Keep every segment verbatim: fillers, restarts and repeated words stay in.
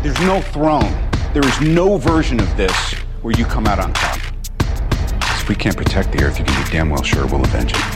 There's no throne. There is no version of this where you come out on top. If we can't protect the Earth, you can be damn well sure we'll avenge it.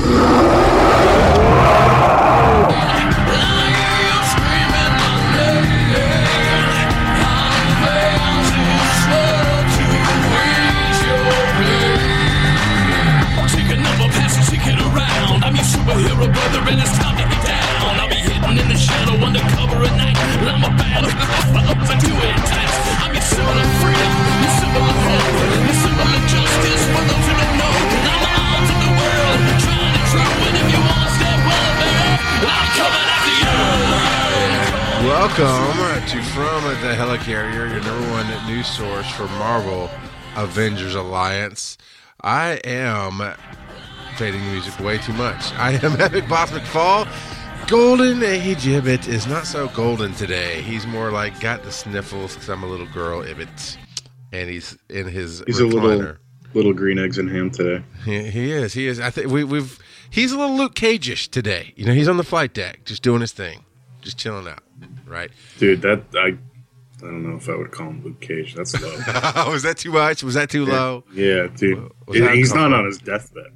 I'm your superhero brother and it's time to get down. I'll be hidden in the shadow undercover at night. I'm a bad up to do it tight. I'm your symbol of freedom, your symbol of hope, your symbol of justice for those who don't know. I'm the arms of the world, trying to true. And if you want to step well, baby, I'm coming after you. Welcome to From the Helicarrier, your number one news source for Marvel Avengers Alliance. I am fading the music way too much. I am Epic Boss McFall. Golden Age Ibbot is not so golden today. He's more like got the sniffles because I'm a little girl Ibbot, and he's in his he's recliner. a little little green eggs and ham today. He, he is. He is. I think we, we've. He's a little Luke Cage-ish today. You know, he's on the flight deck, just doing his thing, just chilling out. Right, dude. That I. I don't know if I would call him Luke Cage. That's low. Oh, was that too much? Was that too yeah. low? Yeah, dude. Was that he's not on his deathbed.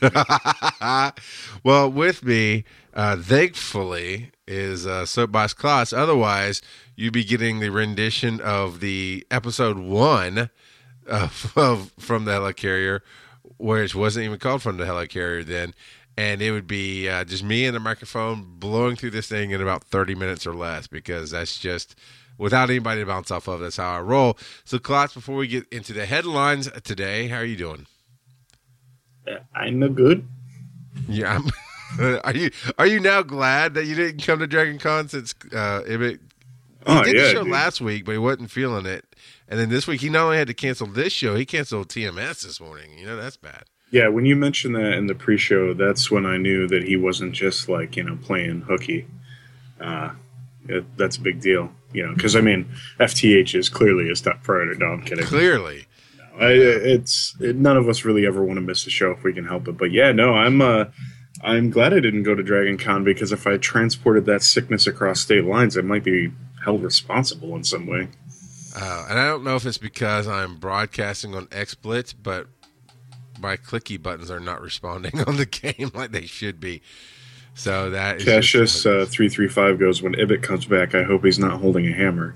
Well, with me, uh, thankfully, is uh, Soapbox Klotz. Otherwise, you'd be getting the rendition of the episode one of, of From the Helicarrier, which wasn't even called From the Helicarrier then, and it would be uh, just me and the microphone blowing through this thing in about thirty minutes or less, because that's just without anybody to bounce off of. That's how I roll. So, Klotz, before we get into the headlines today, how are you doing? I'm no good. Yeah, I'm, are you are you now glad that you didn't come to Dragon Con since uh, Ibbot? He oh, did yeah, the show dude. last week, but he wasn't feeling it. And then this week, he not only had to cancel this show, he canceled T M S this morning. You know, that's bad. Yeah, when you mentioned that in the pre-show, that's when I knew that he wasn't just like, you know, playing hooky. Uh, it, that's a big deal, you know, because I mean, F T H is clearly a step further. No, I'm kidding. Clearly. I, it's it, none of us really ever want to miss a show if we can help it. But yeah, no, I'm uh, I'm glad I didn't go to Dragon Con, because if I transported that sickness across state lines, I might be held responsible in some way. Uh, and I don't know if it's because I'm broadcasting on XSplit, but my clicky buttons are not responding on the game like they should be. So that is Cassius uh, three three five goes, when Ibbot comes back, I hope he's not holding a hammer.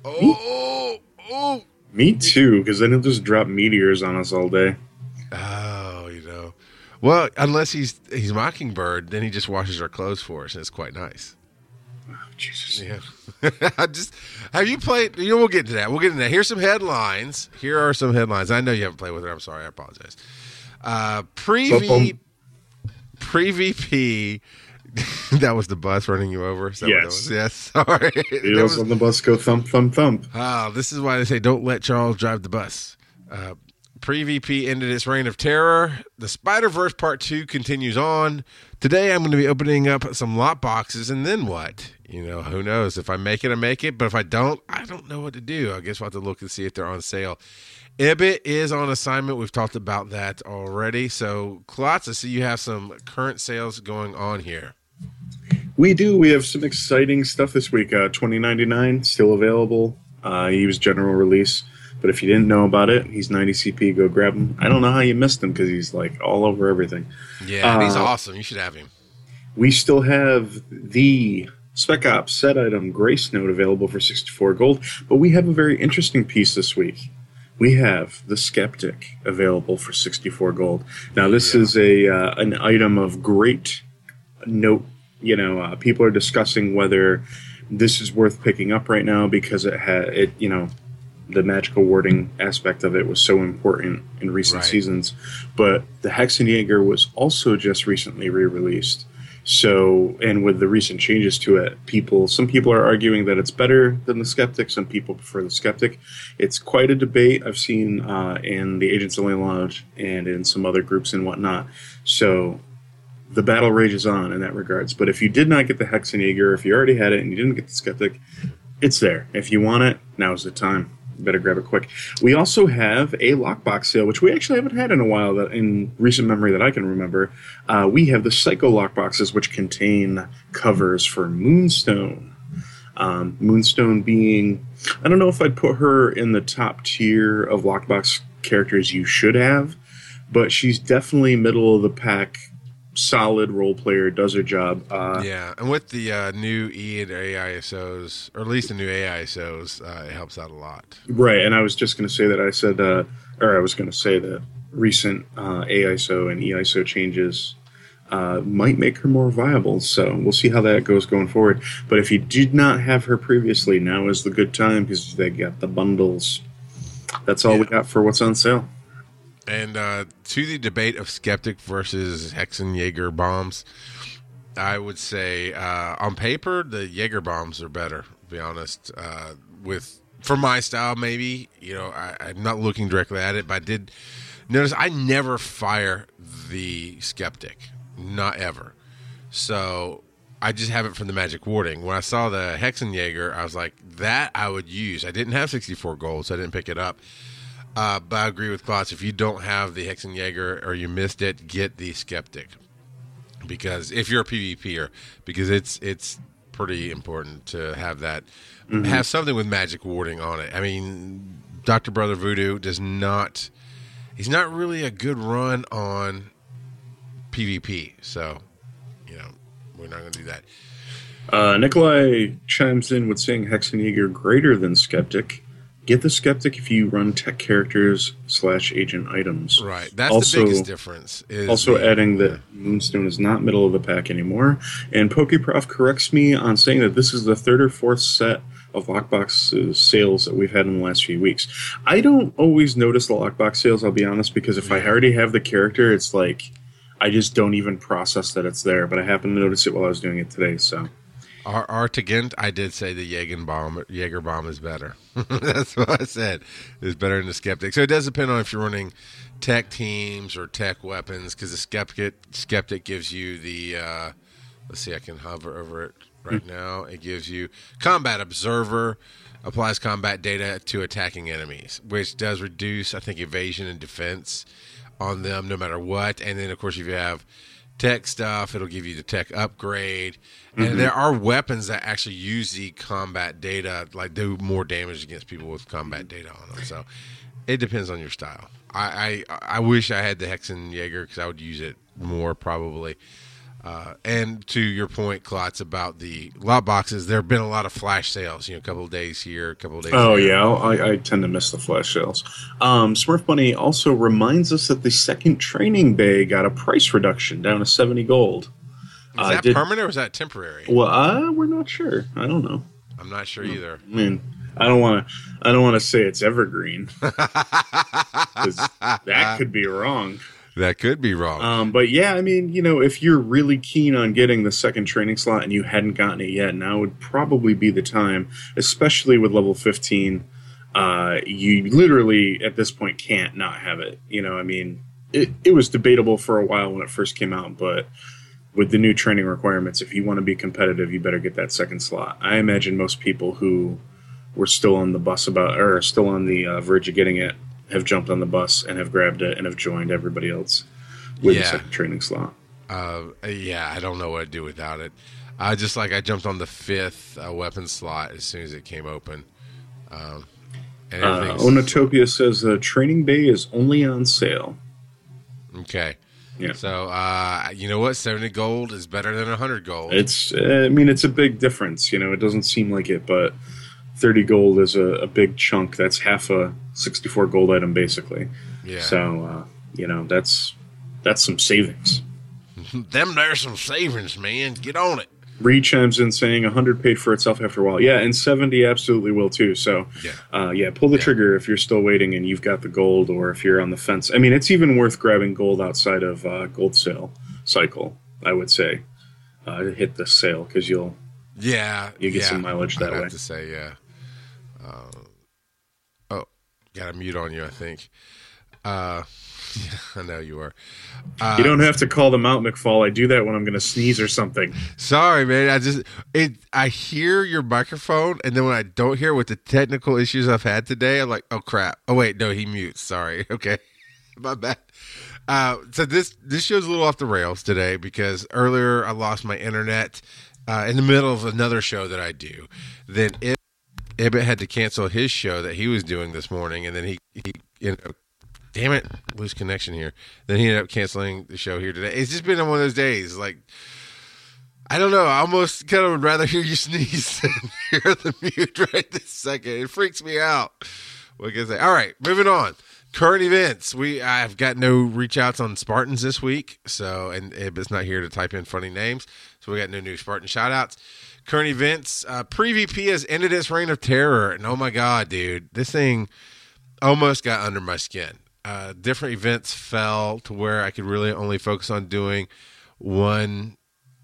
Oh, oh. Me too, because then he'll just drop meteors on us all day. Oh, you know. Well, unless he's he's Mockingbird, then he just washes our clothes for us, and it's quite nice. Oh, Jesus. Yeah. I just have you played? You know, we'll get to that. We'll get into that. Here's some headlines. Here are some headlines. I know you haven't played with it. I'm sorry. I apologize. Uh, pre pre-V P. That was the bus running you over? Is that what that was? Yes. Sorry. Wheels on the bus go thump, thump, thump. Ah, this is why they say don't let Charles drive the bus. Uh, Pre-V P ended its reign of terror. The Spider-Verse Part two continues on. Today I'm going to be opening up some lot boxes, and then what? You know, who knows? If I make it, I make it. But if I don't, I don't know what to do. I guess we'll have to look and see if they're on sale. Ibbot is on assignment. We've talked about that already. So, Klotz, I see you have some current sales going on here. We do. We have some exciting stuff this week. Uh, twenty ninety-nine still available. Uh, he was general release, but if you didn't know about it, he's ninety C P. Go grab him. I don't know how you missed him because he's like all over everything. Yeah, uh, he's awesome. You should have him. We still have the Spec Ops set item Grace Note available for sixty-four gold, but we have a very interesting piece this week. We have the Skeptic available for sixty-four gold. Now, this yeah. is a uh, an item of great note. You know, uh, people are discussing whether this is worth picking up right now because it had it. You know, the magical warding aspect of it was so important in recent right. seasons. But the Hexenjäger was also just recently re-released. So, and with the recent changes to it, people, some people are arguing that it's better than the Skeptic. Some people prefer the Skeptic. It's quite a debate I've seen uh, in the Agents Only Lounge and in some other groups and whatnot. So the battle rages on in that regards. But if you did not get the Hexenjäger, if you already had it and you didn't get the Skeptic, it's there. If you want it, now's the time. You better grab it quick. We also have a lockbox sale, which we actually haven't had in a while, that in recent memory that I can remember. Uh, we have the Psycho lockboxes, which contain covers for Moonstone. Uh, Um, Moonstone being, I don't know if I'd put her in the top tier of lockbox characters you should have, but she's definitely middle of the pack, solid role player, does her job. Uh, yeah, and with the uh, new E and A I S Os, or at least the new A I S Os, uh, it helps out a lot. Right, and I was just going to say that I said, uh, or I was going to say that recent uh, A I S O and E I S O changes uh, might make her more viable. So we'll see how that goes going forward. But if you did not have her previously, now is the good time because they got the bundles. That's all Yeah. we got for what's on sale. And uh, to the debate of Skeptic versus Hexenjäger bombs, I would say uh, on paper the Jaeger bombs are better. To be honest, uh, with for my style, maybe you know I, I'm not looking directly at it, but I did notice I never fire the Skeptic, not ever. So I just have it from the magic warding. When I saw the Hexenjäger, I was like, that I would use. I didn't have sixty-four gold, so I didn't pick it up. Uh, but I agree with Klotz. If you don't have the Hexenjäger or you missed it, get the Skeptic. Because if you're a PvPer, because it's it's pretty important to have that, mm-hmm. have something with magic warding on it. I mean, Doctor Brother Voodoo does not, he's not really a good run on PvP. So, you know, we're not going to do that. Uh, Nikolai chimes in with saying Hexenjäger greater than Skeptic. Get the Skeptic if you run tech characters slash agent items. Right. That's also, the biggest difference. Is also the, adding that Moonstone is not middle of the pack anymore. And PokeProf corrects me on saying that this is the third or fourth set of lockbox sales that we've had in the last few weeks. I don't always notice the lockbox sales, I'll be honest, because if I already have the character, it's like I just don't even process that it's there. But I happened to notice it while I was doing it today, so... Our Artigant, I did say the Jaeger bomb, Jaeger bomb is better. That's what I said. It's better than the Skeptic. So it does depend on if you're running tech teams or tech weapons, because the Skeptic Skeptic gives you the. Uh, let's see, I can hover over it right now. It gives you Combat Observer, applies combat data to attacking enemies, which does reduce, I think, evasion and defense on them, no matter what. And then, of course, if you have tech stuff, it'll give you the tech upgrade. And mm-hmm. there are weapons that actually use the combat data, like do more damage against people with combat data on them. So it depends on your style. I I, I wish I had the Hexenjäger because I would use it more probably. Uh, and to your point, Klotz, about the lot boxes, there have been a lot of flash sales. You know, a couple of days here, a couple of days. Oh there. yeah, I, I tend to miss the flash sales. Um, Smurf Bunny also reminds us that the second training bay got a price reduction down to seventy gold. Is uh, that did, permanent or is that temporary? Well, uh, we're not sure. I don't know. I'm not sure either. I mean, I don't want to. I don't want to say it's evergreen because that could be wrong. That could be wrong. Um, but yeah, I mean, you know, if you're really keen on getting the second training slot and you hadn't gotten it yet, now would probably be the time, especially with level fifteen. Uh, you literally, at this point, can't not have it. You know, I mean, it, it was debatable for a while when it first came out, but with the new training requirements, if you want to be competitive, you better get that second slot. I imagine most people who were still on the bus about, or are still on the uh, verge of getting it, have jumped on the bus and have grabbed it and have joined everybody else with Yeah. the second training slot. Uh, yeah, I don't know what I'd do without it. I just like I jumped on the fifth uh, weapon slot as soon as it came open. Um, and Uh, everything's Onotopia says the training bay is only on sale. okay. Yeah. So uh, you know what? Seventy gold is better than a hundred gold. It's, uh, I mean, it's a big difference. You know, it doesn't seem like it, but thirty gold is a, a big chunk. That's half a sixty-four gold item, basically. Yeah. So, uh, you know, that's that's some savings. Them there's some savings, man. Get on it. Reed chimes in saying one hundred paid for itself after a while. Yeah, and seventy absolutely will too. So, Yeah. uh, yeah, pull the Yeah. trigger if you're still waiting and you've got the gold, or if you're on the fence. I mean, it's even worth grabbing gold outside of uh, gold sale cycle, I would say, uh, to hit the sale, because you'll Yeah, You get yeah, some mileage that I'd way. have to say, yeah. Uh, oh, got a mute on you, I think. Uh, yeah, I know you are. Uh, you don't have to call them out, McFall. I do that when I'm going to sneeze or something. Sorry, man. I just it. I hear your microphone, and then when I don't hear with the technical issues I've had today, I'm like, oh crap. Oh wait, no, he mutes. Sorry. Okay, my bad. Uh, so this this show's a little off the rails today because earlier I lost my internet uh, in the middle of another show that I do. Then Ib- Ibbott had to cancel his show that he was doing this morning, and then he, he you know, damn it, lose connection here. Then he ended up canceling the show here today. It's just been one of those days, like, I don't know. I almost kind of would rather hear you sneeze than hear the mute right this second. It freaks me out. What can I say? All right, moving on. Current events. We I've got no reach outs on Spartans this week, so and it's not here to type in funny names, so we got no new Spartan shout outs. Current events. Uh, Pre-V P has ended its reign of terror, and oh my god, dude, this thing almost got under my skin. Uh, different events fell to where I could really only focus on doing one.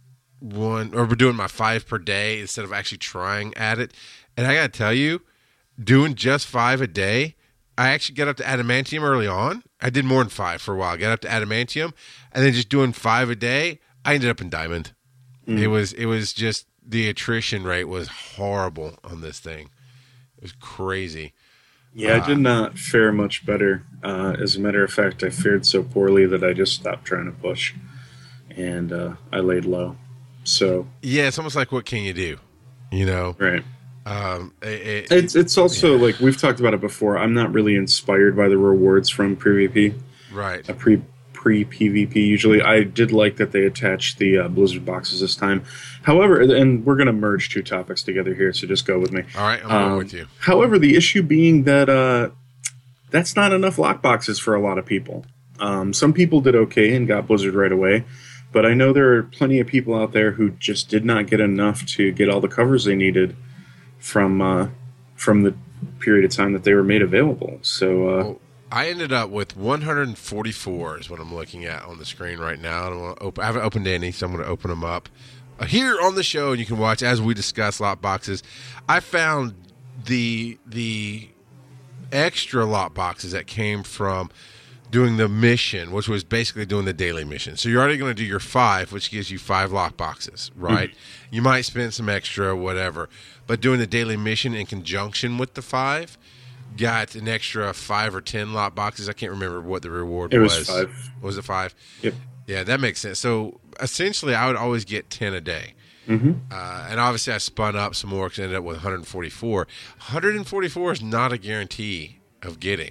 one or we're doing my five per day instead of actually trying at it. And I gotta tell you, doing just five a day, I actually got up to adamantium early on. I did more than five for a while. I got up to adamantium, and then just doing five a day, I ended up in diamond. Mm. It was it was just the attrition rate was horrible on this thing. It was crazy. Yeah, uh, I did not fare much better. Uh, as a matter of fact, I fared so poorly that I just stopped trying to push, and uh, I laid low. So yeah, it's almost like, what can you do? You know, right? Um, it, it's it's also yeah. like we've talked about it before. I'm not really inspired by the rewards from Pre-V P, right? A pre pre P V P. Usually, I did like that they attached the uh, Blizzard boxes this time. However, and we're going to merge two topics together here, so just go with me. All right, I'm um, going with you. However, the issue being that uh, that's not enough lock boxes for a lot of people. Um, some people did okay and got Blizzard right away. But I know there are plenty of people out there who just did not get enough to get all the covers they needed from uh, from the period of time that they were made available. So uh, well, I ended up with one hundred forty-four is what I'm looking at on the screen right now. I, don't want to open, I haven't opened any, so I'm going to open them up uh, here on the show, and you can watch as we discuss lot boxes. I found the the extra lot boxes that came from doing the mission, which was basically doing the daily mission. So you're already going to do your five, which gives you five lock boxes, right? Mm-hmm. You might spend some extra, whatever. But doing the daily mission in conjunction with the five got an extra five or ten lock boxes. I can't remember what the reward it was. It was five. Was it five? Yep. Yeah, that makes sense. So essentially, I would always get ten a day. Mm-hmm. Uh, and obviously, I spun up some more because I ended up with one hundred forty-four. one hundred forty-four is not a guarantee of getting.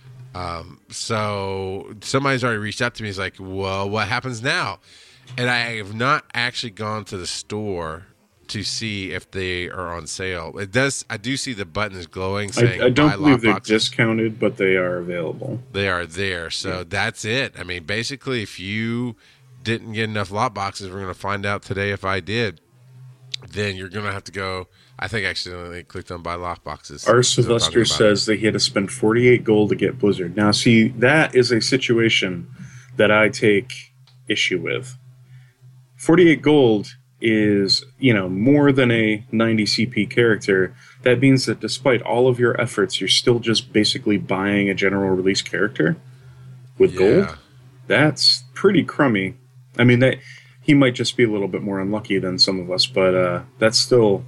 Um, so somebody's already reached out to me. He's like, well, what happens now? And I have not actually gone to the store to see if they are on sale. It does. I do see the buttons glowing saying I, I don't buy believe lot they're boxes. Discounted, but they are available. They are there. So yeah. That's it. I mean, basically, if you didn't get enough lot boxes, we're going to find out today if I did, then you're going to have to go. I think I accidentally clicked on buy lock boxes. Our Sylvester says that he had to spend forty-eight gold to get Blizzard. Now, see, that is a situation that I take issue with. forty-eight gold is, you know, more than a ninety C P character. That means that despite all of your efforts, you're still just basically buying a general release character with yeah. gold. That's pretty crummy. I mean, that he might just be a little bit more unlucky than some of us, but uh, that's still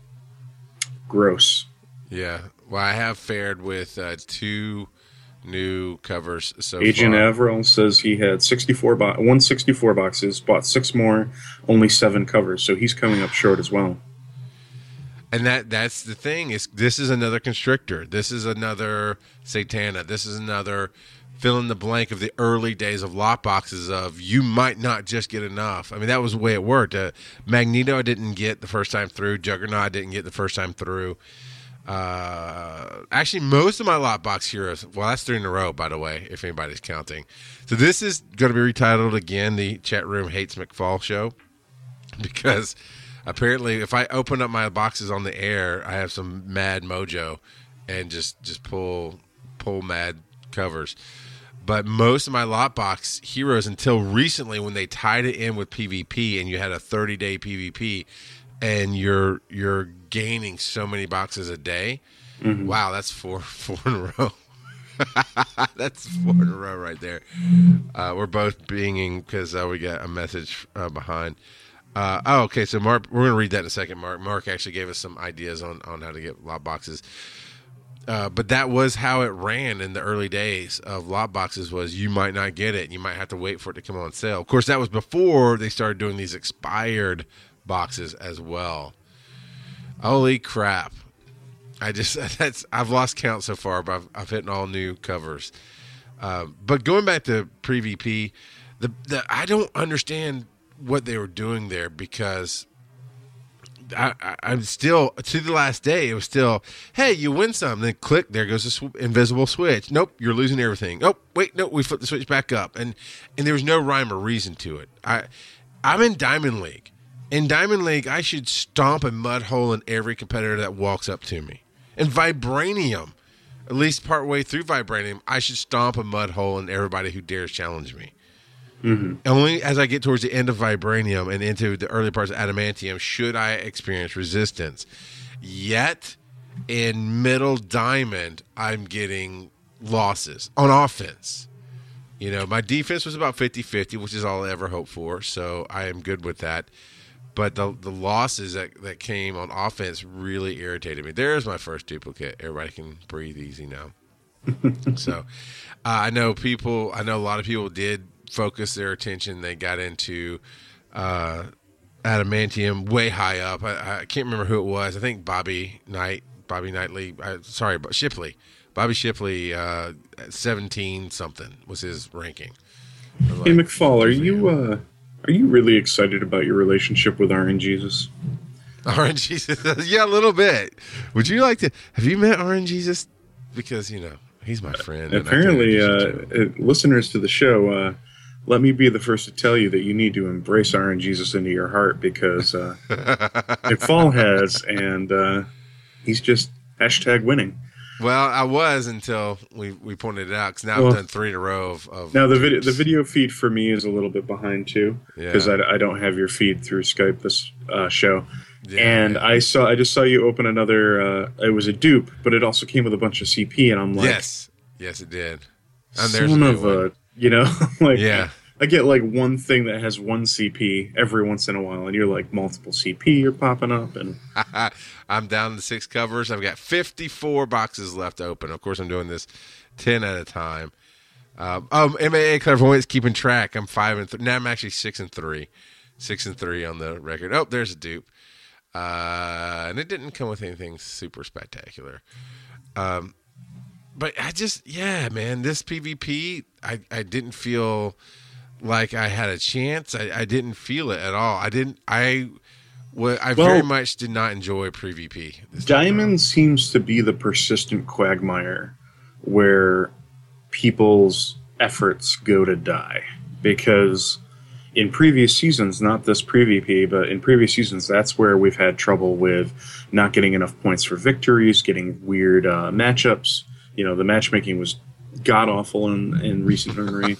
gross. Yeah. Well, I have fared with uh, two new covers so Agent far. Avril says he had sixty-four bo- one hundred sixty-four boxes, bought six more, only seven covers, so he's coming up short as well. And that that's the thing. Is this is another Constrictor. This is another Satana. This is another fill in the blank of the early days of lot boxes of you might not just get enough. I mean, that was the way it worked. Uh, Magneto I didn't get the first time through. Juggernaut I didn't get the first time through. Uh, actually, most of my lot box heroes, well, that's three in a row, by the way, if anybody's counting. So this is going to be retitled again, the Chat Room Hates McFall Show, because apparently if I open up my boxes on the air, I have some mad mojo and just, just pull, pull mad covers. But most of my lot box heroes, until recently when they tied it in with P V P and you had a thirty-day P V P and you're you're gaining so many boxes a day, mm-hmm. Wow, that's four four in a row. That's four in a row right there. Uh, we're both binging because uh, we got a message uh, behind. Uh, oh, okay, so Mark, we're going to read that in a second. Mark Mark actually gave us some ideas on, on how to get lot boxes. Uh, but that was how it ran in the early days of lot boxes was you might not get it. You might have to wait for it to come on sale. Of course, that was before they started doing these expired boxes as well. Holy crap. I just, that's, I've lost count so far, but I've, I've hit all new covers. Uh, but going back to Pre-V P, the, the, I don't understand what they were doing there because I, I, I'm still, to the last day, it was still, hey, you win some, then click, there goes the sw- invisible switch. Nope, you're losing everything. Oh, wait, no, we flip the switch back up. And and there was no rhyme or reason to it. I, I'm in Diamond League. In Diamond League, I should stomp a mud hole in every competitor that walks up to me. In Vibranium, at least partway through Vibranium, I should stomp a mud hole in everybody who dares challenge me. Mm-hmm. Only as I get towards the end of Vibranium and into the early parts of Adamantium should I experience resistance. Yet, in Middle Diamond, I'm getting losses on offense. You know, my defense was about fifty-fifty, which is all I ever hoped for, so I am good with that. But the the losses that, that came on offense really irritated me. There's my first duplicate. Everybody can breathe easy now. So, uh, I know people, I know a lot of people did focus their attention. They got into uh, Adamantium way high up. I, I can't remember who it was. I think Bobby Knight, Bobby Knightley. Uh, sorry, Shipley. Bobby Shipley, uh, seventeen something was his ranking. Like, hey McFall, are you uh, are you really excited about your relationship with R N Jesus? R N Jesus, yeah, a little bit. Would you like to? Have you met R N Jesus? Because you know he's my friend. Apparently, uh, uh, listeners to the show, uh, let me be the first to tell you that you need to embrace R N Jesus into your heart because uh, McFall has, and uh, he's just hashtag winning. Well, I was until we, we pointed it out because now well, I've done three in a row of. of now the video the video feed for me is a little bit behind too because yeah. I, I don't have your feed through Skype this uh, show. Yeah, and yeah. I saw, I just saw you open another. Uh, it was a dupe, but it also came with a bunch of C P, and I'm like, yes, yes, it did. And there's son of a, you know, like, yeah. I get like one thing that has one C P every once in a while, and you're like multiple C P are popping up, and I'm down to six covers. I've got fifty-four boxes left open. Of course, I'm doing this ten at a time. Um, um M A A Clairvoyant's keeping track. I'm five and th- now. I'm actually six and three, six and three on the record. Oh, there's a dupe. Uh, and it didn't come with anything super spectacular. Um, but I just, yeah, man, this P V P, I, I didn't feel like I had a chance. I, I didn't feel it at all. I didn't, I, well, I well, very much did not enjoy Pre V P. Diamond seems to be the persistent quagmire where people's efforts go to die because in previous seasons, not this Pre-V P, but in previous seasons, that's where we've had trouble with not getting enough points for victories, getting weird uh, matchups. You know, the matchmaking was god-awful in, in recent memory.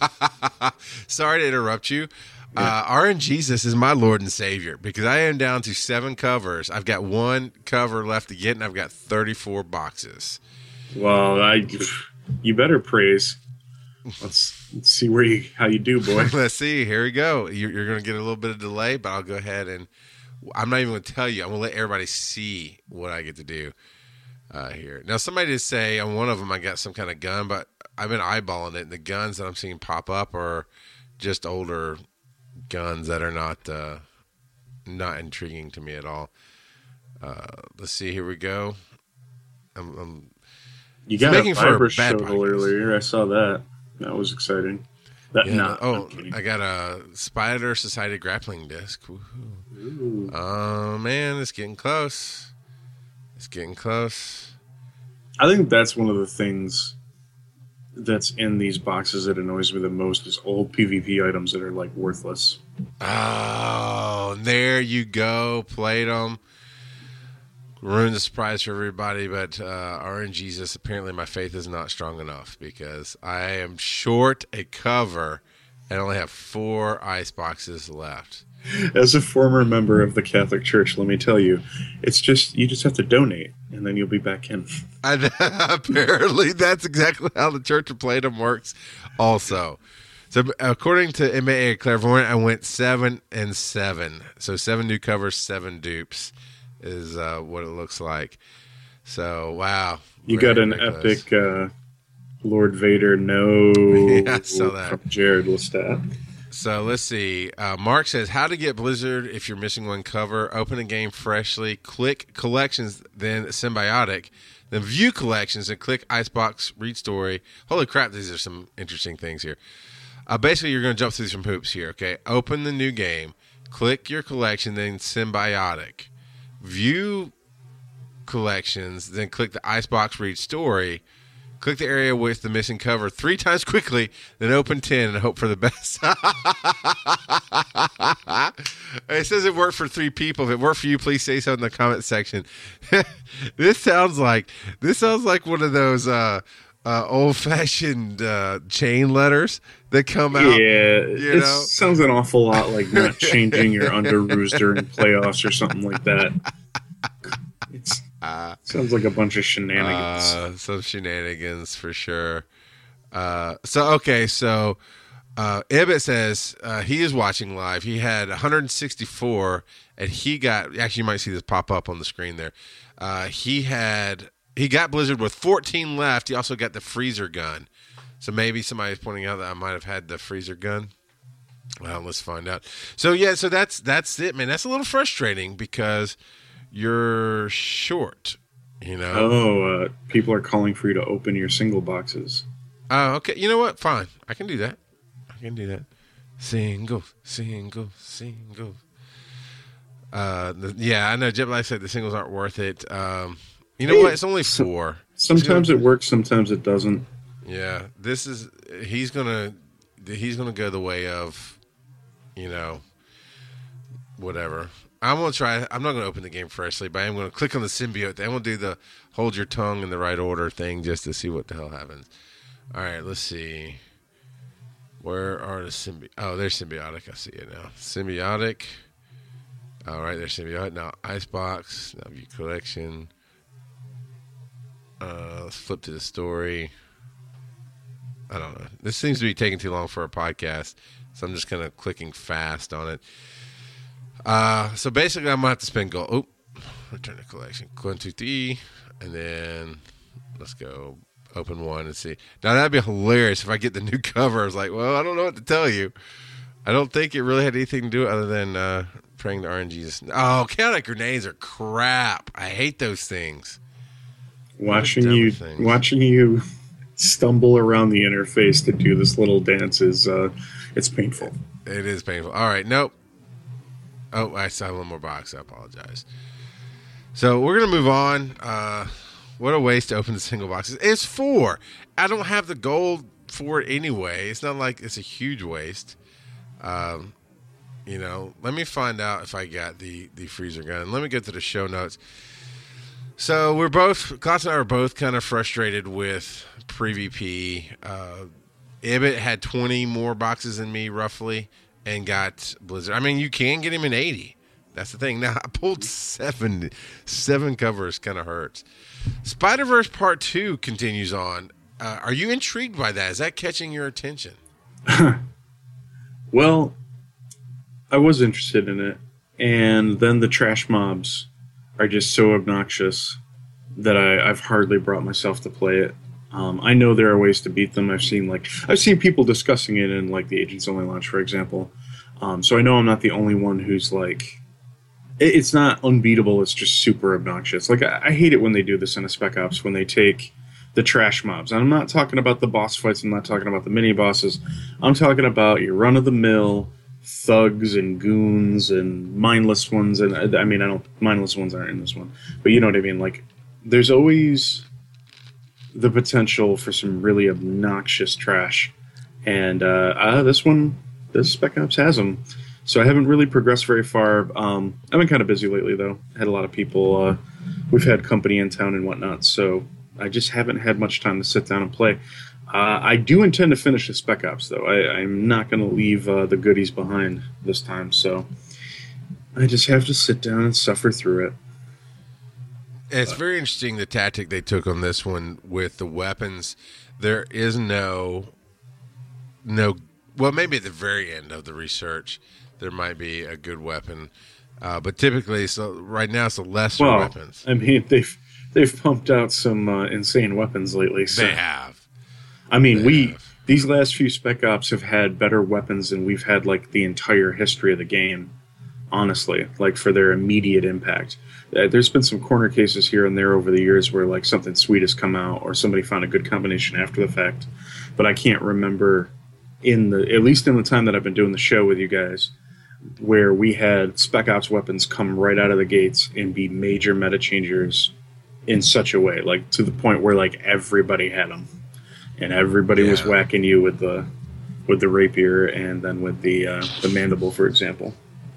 Sorry to interrupt you. Yeah. Uh, R N Jesus is my Lord and Savior because I am down to seven covers. I've got one cover left to get, and I've got thirty-four boxes. Well, I, you better praise. Let's, let's see where you how you do, boy. Let's see. Here we go. You're, you're going to get a little bit of delay, but I'll go ahead and I'm not even going to tell you. I'm going to let everybody see what I get to do uh, here. Now, somebody did say on one of them I got some kind of gun, but I've been eyeballing it, and the guns that I'm seeing pop up are just older guns that are not uh, not intriguing to me at all. Uh, let's see. Here we go. I'm, I'm you got a fiber shovel earlier. I saw that. That was exciting. That, yeah, nah, oh, I got a Spider Society grappling disc. Woohoo. Oh, man, it's getting close. It's getting close. I think that's one of the things that's in these boxes that annoys me the most is old P V P items that are, like, worthless. Oh, there you go. Played them. Ruined the surprise for everybody, but uh, R N Jesus, apparently my faith is not strong enough because I am short a cover and only have four ice boxes left. As a former member of the Catholic Church, let me tell you, it's just you just have to donate and then you'll be back in. And apparently, that's exactly how the Church of Playdom works. Also, so according to M A A Clairvoyant, I went seven and seven. So seven new covers, seven dupes. Is uh, what it looks like. So, wow. You got an ridiculous. epic uh, Lord Vader no yeah, I saw that. from Jared Lestat. So let's see. Uh, Mark says, how to get Blizzard if you're missing one cover. Open a game freshly. Click collections, then symbiotic. Then view collections and click Icebox, read story. Holy crap, these are some interesting things here. Uh, basically, you're going to jump through some hoops here, okay? Open the new game. Click your collection, then symbiotic. View collections, then click the Icebox, read story. Click the area with the missing cover three times quickly, then open ten and hope for the best. It says it worked for three people. If it worked for you, please say so in the comment section. This sounds like this sounds like one of those uh, uh, old-fashioned uh, chain letters that come out. Yeah, you it know? sounds an awful lot like not changing your underoos during playoffs or something like that. It's Uh, Sounds like a bunch of shenanigans. Uh, some shenanigans for sure. Uh, so, okay, so uh, Ibbot says uh, he is watching live. He had one hundred sixty-four, and he got, actually, you might see this pop up on the screen there. Uh, he had, he got Blizzard with fourteen left. He also got the freezer gun. So maybe somebody's pointing out that I might have had the freezer gun. Well, let's find out. So, yeah, so that's that's it, man. That's a little frustrating because you're short, you know. Oh, uh, people are calling for you to open your single boxes. Oh, okay. You know what? Fine. I can do that. I can do that. Single, single, single. Uh, the, yeah, I know. Jet Black said the singles aren't worth it. Um, you know Hey, what? It's only four. Sometimes it works, sometimes it doesn't. Yeah, this is. He's gonna. He's gonna go the way of, you know, whatever. I'm going to try. I'm not going to open the game freshly, but I'm going to click on the symbiote. Then we'll do the hold your tongue in the right order thing just to see what the hell happens. All right, let's see. Where are the symbiotic? Oh, there's symbiotic. I see it now. Symbiotic. All right, there's symbiotic. Now, Icebox. Now, view collection. Uh, let's flip to the story. I don't know. This seems to be taking too long for a podcast, so I'm just kind of clicking fast on it. Uh, so basically, I'm gonna have to spend gold. Oh, return to collection. One, two, three, and then let's go open one and see. Now that'd be hilarious if I get the new cover. I was like, well, I don't know what to tell you. I don't think it really had anything to do with other than uh, praying the R N Gs. Oh, chaotic grenades are crap. I hate those things. Watching you, things. watching you stumble around the interface to do this little dance is, uh, it's painful. It is painful. All right, nope. Oh, I still have one more box. I apologize. So we're going to move on. Uh, what a waste to open the single boxes. It's four. I don't have the gold for it anyway. It's not like it's a huge waste. Um, you know, let me find out if I got the, the freezer gun. Let me get to the show notes. So we're both, Klaus and I are both kind of frustrated with pre-V P. Uh, Ibbot had twenty more boxes than me, roughly, and got Blizzard. I mean, you can get him in eighty. That's the thing. Now, I pulled seven. Seven covers kind of hurts. Spider-Verse Part two continues on. Uh, are you intrigued by that? Is that catching your attention? Well, I was interested in it. And then the trash mobs are just so obnoxious that I, I've hardly brought myself to play it. Um, I know there are ways to beat them. I've seen like I've seen people discussing it in like the Agents Only launch, for example. Um, so I know I'm not the only one who's like, it, it's not unbeatable. It's just super obnoxious. Like I, I hate it when they do this in a Spec Ops, when they take the trash mobs. And I'm not talking about the boss fights. I'm not talking about the mini bosses. I'm talking about your run of the mill thugs and goons and mindless ones. And I mean, I don't mindless ones aren't in this one, but you know what I mean. Like there's always the potential for some really obnoxious trash, and uh, uh, this one, this Spec Ops has them. So I haven't really progressed very far. Um, I've been kind of busy lately, though. Had a lot of people. Uh, we've had company in town and whatnot, so I just haven't had much time to sit down and play. Uh, I do intend to finish the Spec Ops, though. I, I'm not going to leave uh, the goodies behind this time, so I just have to sit down and suffer through it. It's very interesting the tactic they took on this one with the weapons. There is no, no. Well, maybe at the very end of the research, there might be a good weapon, uh, but typically, so right now, it's the lesser well, weapons. I mean, they've they've pumped out some uh, insane weapons lately. So. They have. I mean, they we have. these last few Spec Ops have had better weapons than we've had like the entire history of the game. Honestly, like for their immediate impact. Uh, there's been some corner cases here and there over the years where like something sweet has come out or somebody found a good combination after the fact, but I can't remember in the at least in the time that I've been doing the show with you guys where we had Spec Ops weapons come right out of the gates and be major meta changers in such a way, like to the point where like everybody had them and everybody yeah. was whacking you with the with the rapier and then with the uh, the mandible, for example.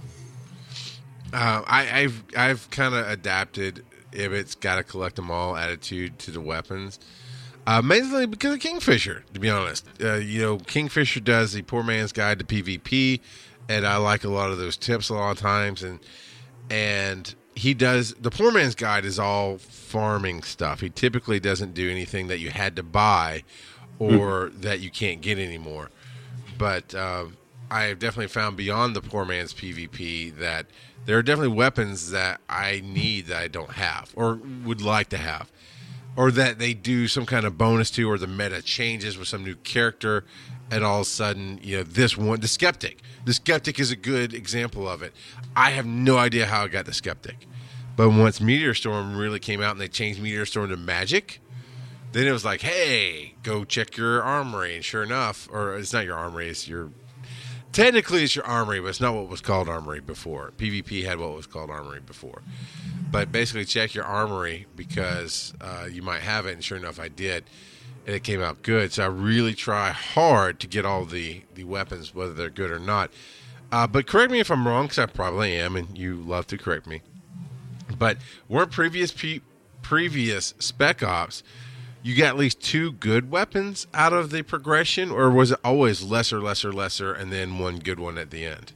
Uh, I, I've I've kind of adapted Ibbott's got to collect them all attitude to the weapons, uh, mainly because of Kingfisher. To be honest, uh, you know, Kingfisher does the Poor Man's Guide to PvP, and I like a lot of those tips a lot of times. And and he does the Poor Man's Guide is all farming stuff. He typically doesn't do anything that you had to buy or mm. that you can't get anymore. But uh, I have definitely found beyond the Poor Man's PvP that there are definitely weapons that I need that I don't have or would like to have, or that they do some kind of bonus to, or the meta changes with some new character, and all of a sudden, you know, this one, the Skeptic. The Skeptic is a good example of it. I have no idea how I got the Skeptic, but once Meteor Storm really came out and they changed Meteor Storm to magic, then it was like, hey, go check your armory, and sure enough, or it's not your armory, it's your Technically, it's your armory, but it's not what was called armory before. PvP had what was called armory before. But basically, check your armory because uh, you might have it, and sure enough, I did, and it came out good. So I really try hard to get all the, the weapons, whether they're good or not. Uh, but correct me if I'm wrong, because I probably am, and you love to correct me. But weren't previous pe- previous Spec Ops, you got at least two good weapons out of the progression, or was it always lesser, lesser, lesser, and then one good one at the end?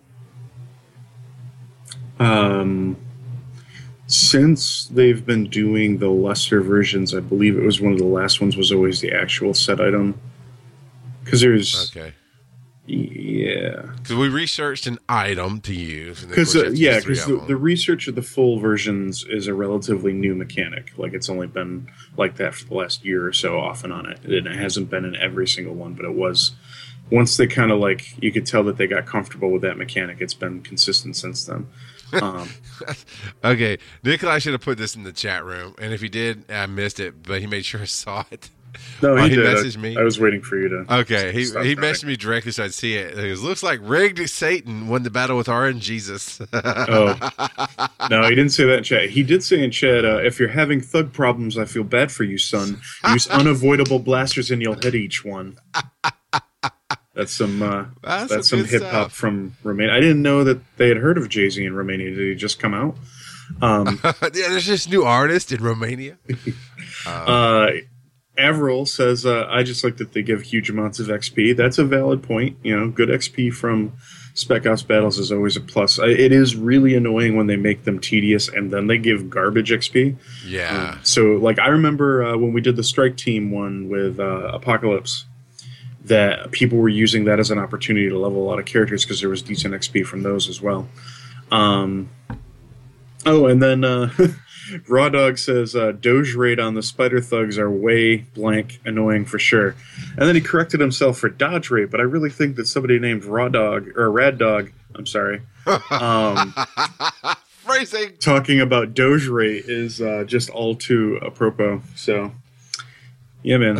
Um, since they've been doing the lesser versions, I believe it was one of the last ones was always the actual set item. Because there's... Okay. Yeah. Because we researched an item to use. Because uh, yeah, because the, the research of the full versions is a relatively new mechanic. Like it's only been like that for the last year or so, off and on it. And it hasn't been in every single one, but it was once they kind of like you could tell that they got comfortable with that mechanic. It's been consistent since then. Um, okay, Nikolai should have put this in the chat room, and if he did, I missed it, but he made sure I saw it. No, he, oh, he did. messaged I, me. I was waiting for you to. Okay, he he messaged me directly so I'd see it. It looks like rigged Satan won the battle with R N Jesus. Oh, no, he didn't say that in chat. He did say in chat, uh, if you're having thug problems, I feel bad for you, son. Use unavoidable blasters and you'll hit each one. That's some uh, that's, that's some, some hip hop from Romania. I didn't know that they had heard of Jay-Z in Romania. Did he just come out? Um, yeah, there's this new artist in Romania. Um, uh, Avril says, uh, I just like that they give huge amounts of X P. That's a valid point. You know, good X P from Spec Ops battles is always a plus. It is really annoying when they make them tedious and then they give garbage X P. Yeah. Um, so, like, I remember uh, when we did the Strike Team one with uh, Apocalypse, that people were using that as an opportunity to level a lot of characters because there was decent X P from those as well. Um, oh, and then... Uh, Raw Dog says, uh, Doge Raid on the Spider Thugs are way blank annoying for sure. And then he corrected himself for Dodge Raid, but I really think that somebody named Raw Dog, or Rad Dog, I'm sorry, um, phrasing talking about Doge Raid is uh, just all too apropos. So, yeah, man.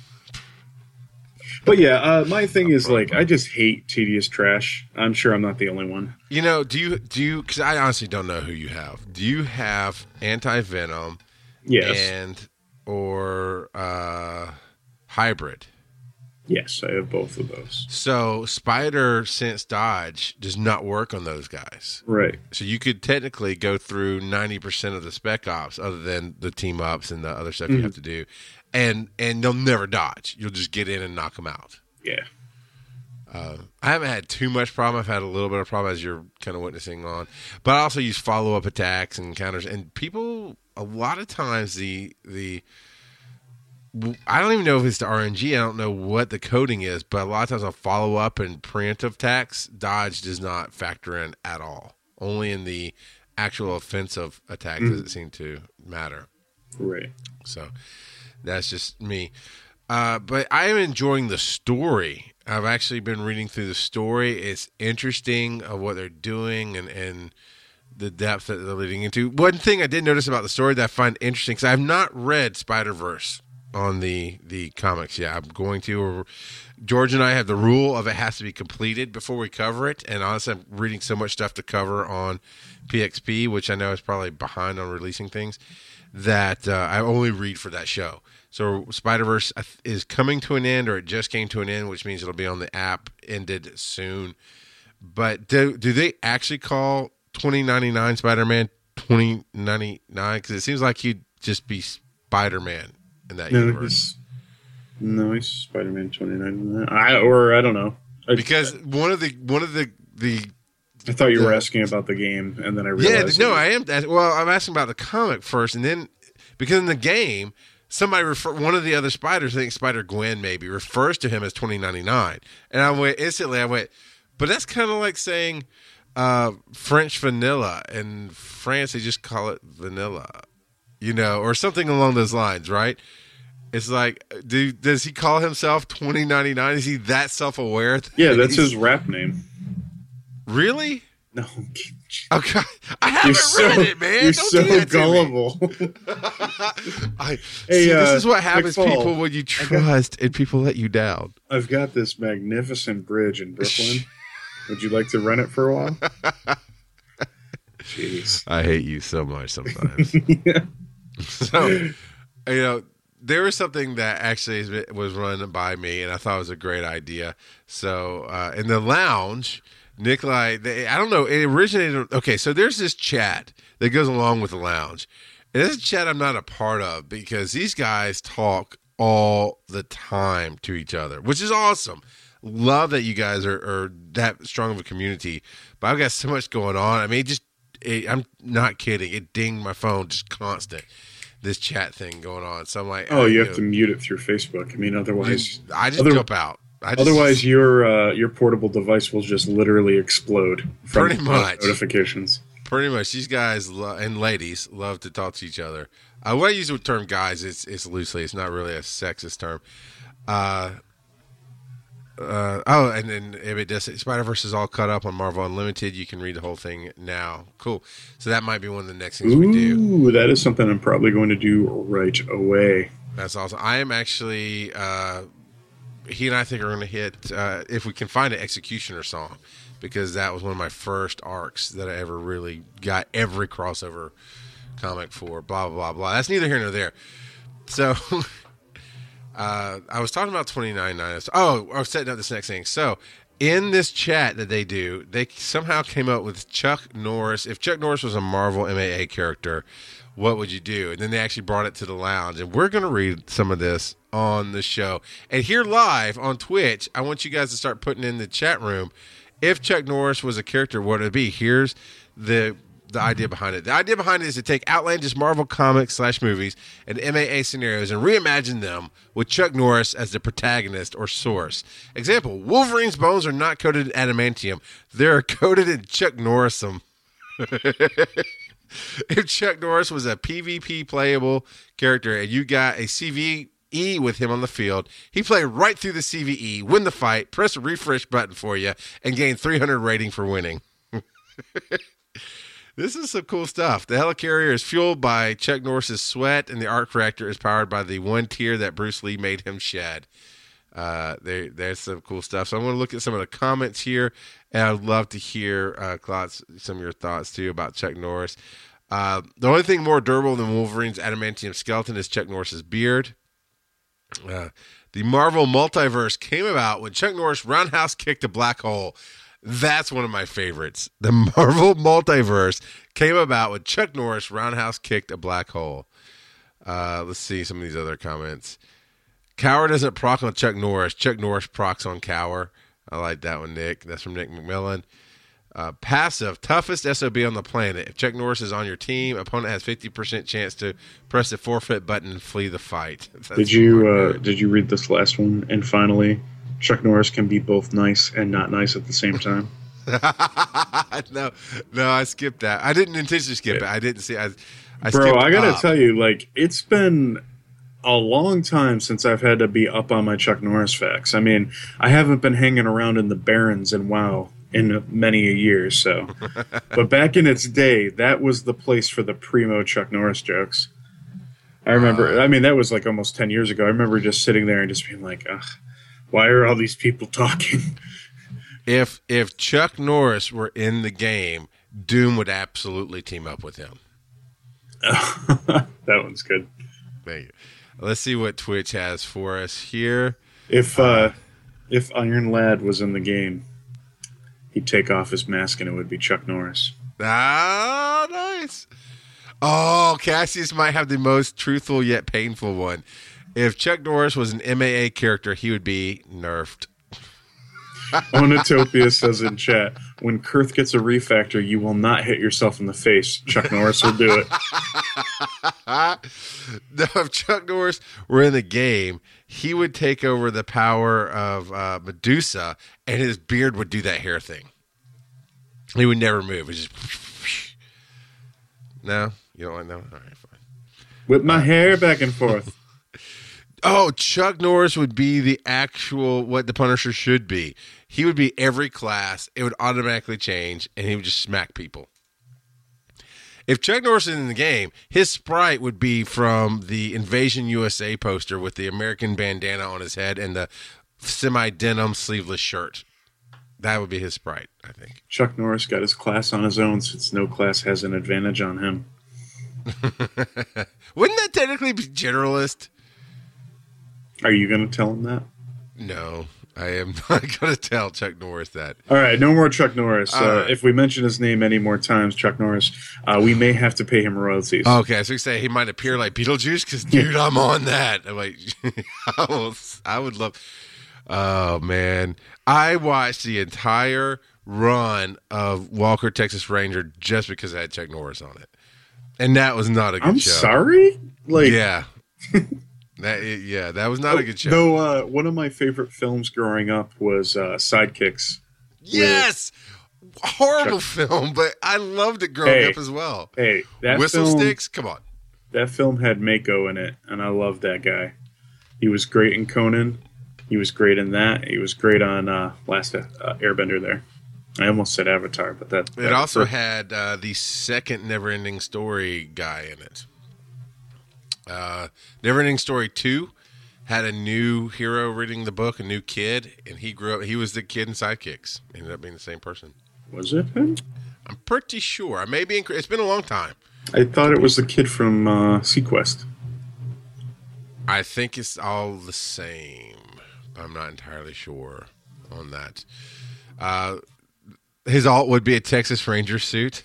But yeah, uh, my thing is like I just hate tedious trash. I'm sure I'm not the only one. You know, do you do you? Because I honestly don't know who you have. Do you have anti-venom? Yes. And or uh, hybrid? Yes, I have both of those. So Spider Sense Dodge does not work on those guys, right? So you could technically go through ninety percent of the Spec Ops, other than the team ups and the other stuff mm-hmm. you have to do. And and they'll never dodge. You'll just get in and knock them out. Yeah. Uh, I haven't had too much problem. I've had a little bit of problem as you're kind of witnessing on. But I also use follow-up attacks and counters. And people, a lot of times, the the I don't even know if it's the R N G. I don't know what the coding is. But a lot of times on follow-up and preemptive attacks, dodge does not factor in at all. Only in the actual offensive attack mm. does it seem to matter. Right. So... that's just me. Uh, but I am enjoying the story. I've actually been reading through the story. It's interesting of what they're doing and, and the depth that they're leading into. One thing I did notice about the story that I find interesting, because I have not read Spider-Verse on the, the comics yet. I'm going to. Or George and I have the rule of it has to be completed before we cover it. And honestly, I'm reading so much stuff to cover on P X P, which I know is probably behind on releasing things, that uh, I only read for that show. So Spider-Verse is coming to an end, or it just came to an end, which means it'll be on the app ended soon. But do, do they actually call twenty ninety-nine Spider-Man twenty ninety-nine? Because it seems like he'd just be Spider-Man in that no, universe. He's, no, he's Spider-Man twenty ninety-nine. I or I don't know. I, because one of the one of the the I thought you the, were asking about the game, and then I yeah realized. no, I am. Well, I'm asking about the comic first, and then because in the game. Somebody refer one of the other spiders, I think Spider Gwen maybe, refers to him as twenty ninety-nine, and I went instantly. I went, but that's kind of like saying uh, French vanilla. In France, they just call it vanilla, you know, or something along those lines, right? It's like, do does he call himself twenty ninety-nine? Is he that self aware? Yeah, that's his rap name. Really? No. Okay, I haven't You're so, read it, man. You're Don't so do that gullible. I, Hey, see, this uh, is what happens, McFall, people, when you trust and people let you down. I've got this magnificent bridge in Brooklyn. Would you like to rent it for a while? Jeez. I hate you so much sometimes. Yeah. So, you know, there was something that actually was run by me, and I thought it was a great idea. So, uh, in the lounge, Nikolai, they, I don't know, it originated. Okay, so there's this chat that goes along with the lounge. And this is a chat I'm not a part of because these guys talk all the time to each other, which is awesome. Love that you guys are, are that strong of a community. But I've got so much going on. I mean, just it, I'm not kidding. It dinged my phone just constant. This chat thing going on. So I'm like, Oh, you know, have to mute it through Facebook. I mean, otherwise, I just other, jump out. I just, otherwise your uh, your portable device will just literally explode from Pretty much. notifications. Pretty much, these guys lo- and ladies love to talk to each other. Uh, when I use the term guys, it's, it's loosely. It's not really a sexist term. Uh, uh, oh, and then if it does, Spider-Verse is all cut up on Marvel Unlimited. You can read the whole thing now. Cool. So that might be one of the next things Ooh, we do. that is something I'm probably going to do right away. That's awesome. I am actually, uh, he and I think are going to hit, uh, if we can find an Executioner song, because that was one of my first arcs that I ever really got every crossover comic for, blah, blah, blah, blah. That's neither here nor there. So, uh, I was talking about twenty ninety-nine. Oh, I was setting up this next thing. So, in this chat that they do, they somehow came up with Chuck Norris. If Chuck Norris was a Marvel M A A character, what would you do? And then they actually brought it to the lounge. And we're going to read some of this on the show. And here live on Twitch, I want you guys to start putting in the chat room, if Chuck Norris was a character, what would it be? Here's the the idea behind it. The idea behind it is to take outlandish Marvel comics slash movies and M A A scenarios and reimagine them with Chuck Norris as the protagonist or source. Example, Wolverine's bones are not coated in adamantium. They're coated in Chuck Norrisum. If Chuck Norris was a PvP playable character and you got a C V E with him on the field, he played right through the C V E, win the fight, press a refresh button for you, and gain three hundred rating for winning. This is some cool stuff. The helicarrier is fueled by Chuck Norris's sweat, and the arc reactor is powered by the one tear that Bruce Lee made him shed. Uh, there, there's some cool stuff. So I'm going to look at some of the comments here, and I'd love to hear uh, Klotz, some of your thoughts, too, about Chuck Norris. Uh, the only thing more durable than Wolverine's adamantium skeleton is Chuck Norris's beard. Uh, the Marvel multiverse came about when Chuck Norris roundhouse kicked a black hole. That's one of my favorites. The Marvel multiverse came about when Chuck Norris roundhouse kicked a black hole. Uh, let's see some of these other comments. Cower doesn't proc on Chuck Norris. Chuck Norris procs on Cower. I like that one, Nick. That's from Nick McMillan. Uh, passive, toughest S O B on the planet. If Chuck Norris is on your team, opponent has fifty percent chance to press the forfeit button and flee the fight. That's did you uh, did you read this last one? And finally, Chuck Norris can be both nice and not nice at the same time. no, no, I skipped that. I didn't intentionally skip it. I didn't see. I, I Bro, skipped I gotta up. tell you, like, it's been a long time since I've had to be up on my Chuck Norris facts. I mean, I haven't been hanging around in the Barrens and WoW in many a year, so. But back in its day, that was the place for the primo Chuck Norris jokes. I remember, uh, I mean, that was like almost ten years ago. I remember just sitting there and just being like, ugh, why are all these people talking? If if Chuck Norris were in the game, Doom would absolutely team up with him. That one's good. Thank you. Let's see what Twitch has for us here. If uh, if Iron Lad was in the game, he'd take off his mask and it would be Chuck Norris. Ah, nice. Oh, Cassius might have the most truthful yet painful one. If Chuck Norris was an M A A character, he would be nerfed. Onatopia says in chat, when Kurth gets a refactor, you will not hit yourself in the face. Chuck Norris will do it. No, if Chuck Norris were in the game, he would take over the power of uh, Medusa, and his beard would do that hair thing. He would never move. It's just... No? You don't want to know? All right, fine. Whip my hair back and forth. Oh, Chuck Norris would be the actual, what the Punisher should be. He would be every class. It would automatically change, and he would just smack people. If Chuck Norris is in the game, his sprite would be from the Invasion U S A poster with the American bandana on his head and the semi-denim sleeveless shirt. That would be his sprite, I think. Chuck Norris got his class on his own since no class has an advantage on him. Wouldn't that technically be generalist? Are you going to tell him that? No, I am not going to tell Chuck Norris that. All right, no more Chuck Norris. Uh, right. If we mention his name any more times, Chuck Norris, uh, we may have to pay him royalties. Okay, so you say he might appear like Beetlejuice? Because, dude, I'm on that. I'm like, I, will, I would love... Oh, man. I watched the entire run of Walker, Texas Ranger just because I had Chuck Norris on it. And that was not a good I'm show. I'm sorry? Like, yeah. That, yeah, that was not a good show. Though uh, one of my favorite films growing up was uh, Sidekicks. Yes! Horrible Chuck. film, but I loved it growing hey, up as well. Hey, that Whistle film, Sticks? Come on. That film had Mako in it, and I loved that guy. He was great in Conan. He was great in that. He was great on uh, Last uh, Airbender there. I almost said Avatar, but that... that it also was, had uh, the second Neverending Story guy in it. Uh, Neverending Story two had a new hero reading the book, a new kid, and he grew up. He was the kid in Sidekicks. Ended up being the same person. Was it him? I'm pretty sure. I may be. Inc- it's been a long time. I thought it was the kid from uh, Sequest. I think it's all the same. I'm not entirely sure on that. Uh, his alt would be a Texas Ranger suit.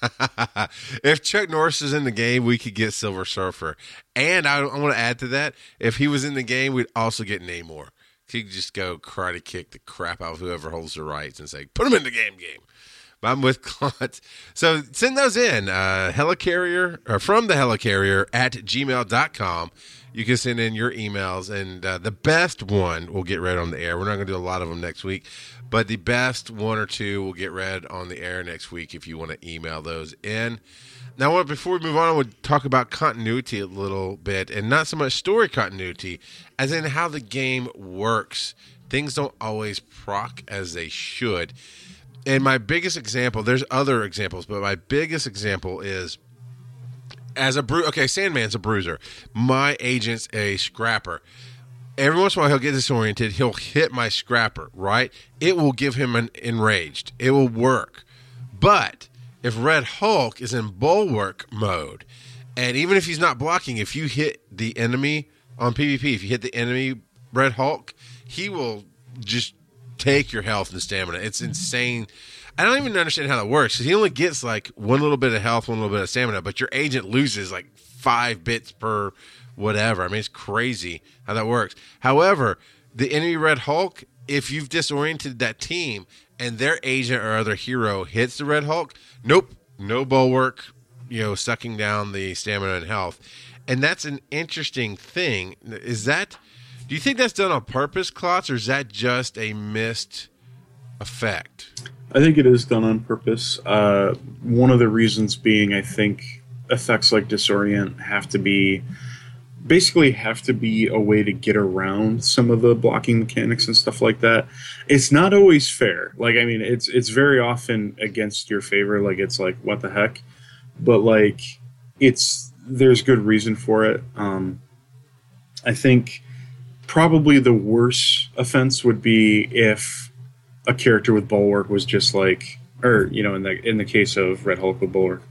If Chuck Norris is in the game, we could get Silver Surfer. And I, I want to add to that, if he was in the game, we'd also get Namor. He could just go karate kick the crap out of whoever holds the rights and say, put him in the game game. But I'm with Claude. So send those in. Uh, helicarrier, or from the helicarrier at gmail dot com. You can send in your emails, and uh, the best one will get read on the air. We're not going to do a lot of them next week, but the best one or two will get read on the air next week if you want to email those in. Now, before we move on, I would talk about continuity a little bit, and not so much story continuity, as in how the game works. Things don't always proc as they should. And my biggest example, there's other examples, but my biggest example is as a bru- okay, Sandman's a bruiser. My agent's a scrapper. Every once in a while, he'll get disoriented. He'll hit my scrapper, right? It will give him an enraged. It will work. But if Red Hulk is in bulwark mode, and even if he's not blocking, if you hit the enemy on PvP, if you hit the enemy Red Hulk, he will just take your health and stamina. It's insane. I don't even understand how that works, because he only gets like one little bit of health, one little bit of stamina, but your agent loses like five bits per whatever. I mean, it's crazy how that works. However, the enemy Red Hulk, if you've disoriented that team and their agent or other hero hits the Red Hulk, nope, no bulwark, you know, sucking down the stamina and health. And that's an interesting thing. Is that, do you think that's done on purpose, Klotz, or is that just a missed effect? I think it is done on purpose. Uh, one of the reasons being, I think, effects like Disorient have to be basically have to be a way to get around some of the blocking mechanics and stuff like that. It's not always fair. Like, I mean, it's it's very often against your favor. Like, it's like, what the heck? But, like, it's there's good reason for it. Um, I think probably the worst offense would be if a character with Bulwark was just like, or, you know, in the in the case of Red Hulk with Bulwark,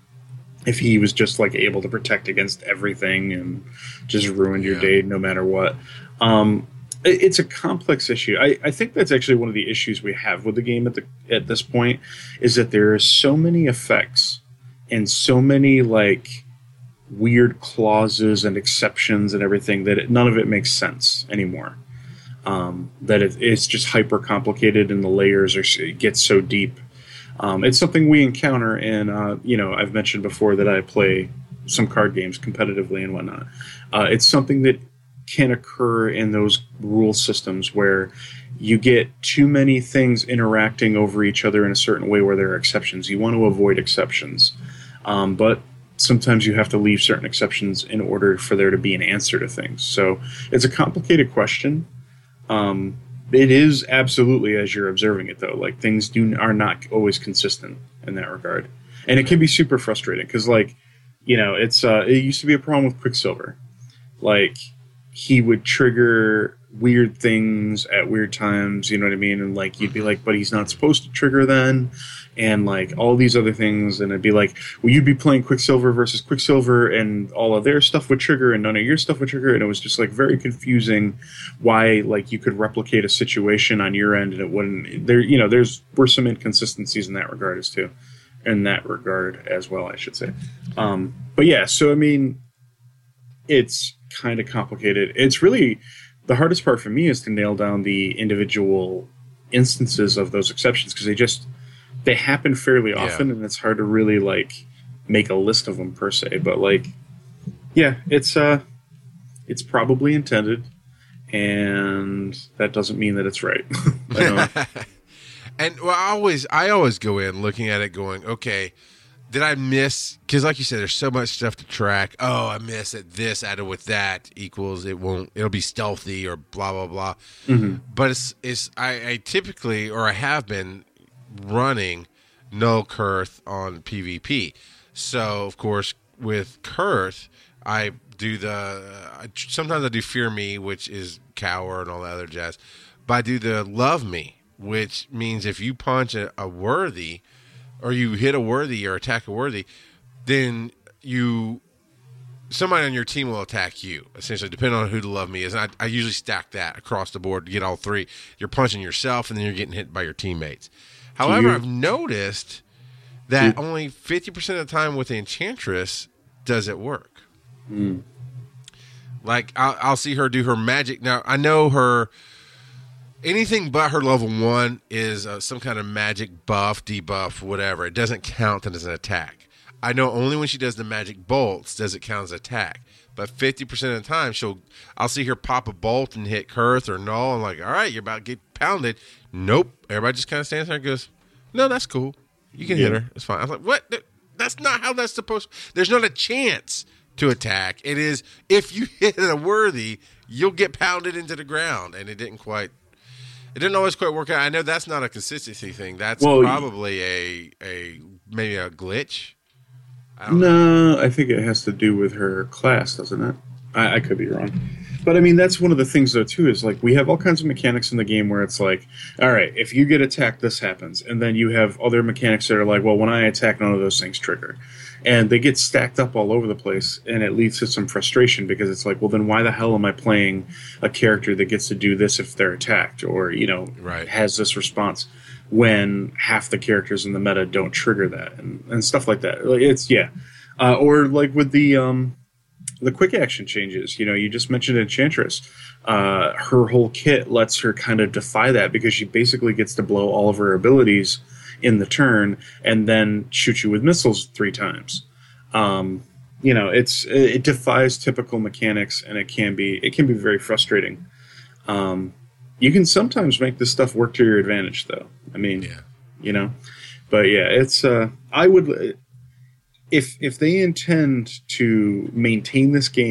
if he was just like able to protect against everything and just ruined your Yeah. day no matter what. Um, it, it's a complex issue. I, I think that's actually one of the issues we have with the game at the at this point, is that there are so many effects and so many like weird clauses and exceptions and everything that it, none of it makes sense anymore. Um, that it, it's just hyper complicated and the layers are it gets so deep. Um, it's something we encounter, and uh, you know, I've mentioned before that I play some card games competitively and whatnot. Uh, it's something that can occur in those rule systems where you get too many things interacting over each other in a certain way where there are exceptions. You want to avoid exceptions, um, but sometimes you have to leave certain exceptions in order for there to be an answer to things. So it's a complicated question. Um, It is absolutely as you're observing it, though. Like, things do are not always consistent in that regard, and it can be super frustrating because, like, you know, it's uh, it used to be a problem with Quicksilver. Like, he would trigger weird things at weird times. You know what I mean? And like, you'd be like, but he's not supposed to trigger then, and like all these other things. And it'd be like, well, you'd be playing Quicksilver versus Quicksilver, and all of their stuff would trigger, and none of your stuff would trigger. And it was just like very confusing why like you could replicate a situation on your end and it wouldn't. There, you know, there's were some inconsistencies in that regard as too, in that regard as well, I should say. Um, but yeah, so I mean, it's kind of complicated. It's really the hardest part for me is to nail down the individual instances of those exceptions because they just they happen fairly often, Yeah. and it's hard to really like make a list of them per se. But like, yeah, it's uh, it's probably intended, and that doesn't mean that it's right. I don't, And well, I always, I always go in looking at it, going, okay, did I miss? Because, like you said, there's so much stuff to track. Oh, I miss it. This added with that equals it won't. It'll be stealthy or blah blah blah. mm-hmm. But it's, it's. I, I typically, or I have been running Null Kurth on PvP. So, of course, with Kurth, I do the. I, sometimes I do Fear Me, which is cower and all that other jazz. But I do the Love Me, which means if you punch a, a worthy, or you hit a worthy or attack a worthy, then you somebody on your team will attack you, essentially, depending on who the Love Me is. And I, I usually stack that across the board to get all three. You're punching yourself, and then you're getting hit by your teammates. However, you- I've noticed that Do- only fifty percent of the time with the Enchantress does it work. Mm. Like, I'll, I'll see her do her magic. Now, I know her... Anything but her level one is uh, some kind of magic buff, debuff, whatever. It doesn't count as an attack. I know only when she does the magic bolts does it count as attack. But fifty percent of the time, she'll I'll see her pop a bolt and hit Kurth or Null. I'm like, all right, you're about to get pounded. Nope. Everybody just kind of stands there and goes, no, that's cool. You can hit Yeah. her. It's fine. I was like, what? Th- That's not how that's supposed to... There's not a chance to attack. It is, if you hit a worthy, you'll get pounded into the ground. And it didn't quite... It didn't always quite work out. I know that's not a consistency thing. That's Well, probably a a maybe a glitch. I don't know. No, I think it has to do with her class, doesn't it? I, I could be wrong. But I mean, that's one of the things, though, too, is like we have all kinds of mechanics in the game where it's like, all right, if you get attacked, this happens. And then you have other mechanics that are like, well, when I attack, none of those things trigger. And they get stacked up all over the place, and it leads to some frustration because it's like, well, then why the hell am I playing a character that gets to do this if they're attacked or, you know, Right. has this response when half the characters in the meta don't trigger that and, and stuff like that. Like, it's, yeah. Uh, or like with the... um. The quick action changes, you know, you just mentioned Enchantress. Uh, her whole kit lets her kind of defy that because she basically gets to blow all of her abilities in the turn and then shoot you with missiles three times. Um, you know, it's it defies typical mechanics, and it can be it can be very frustrating. Um, you can sometimes make this stuff work to your advantage, though. I mean, Yeah. you know, but yeah, it's uh, I would. If if they intend to maintain this game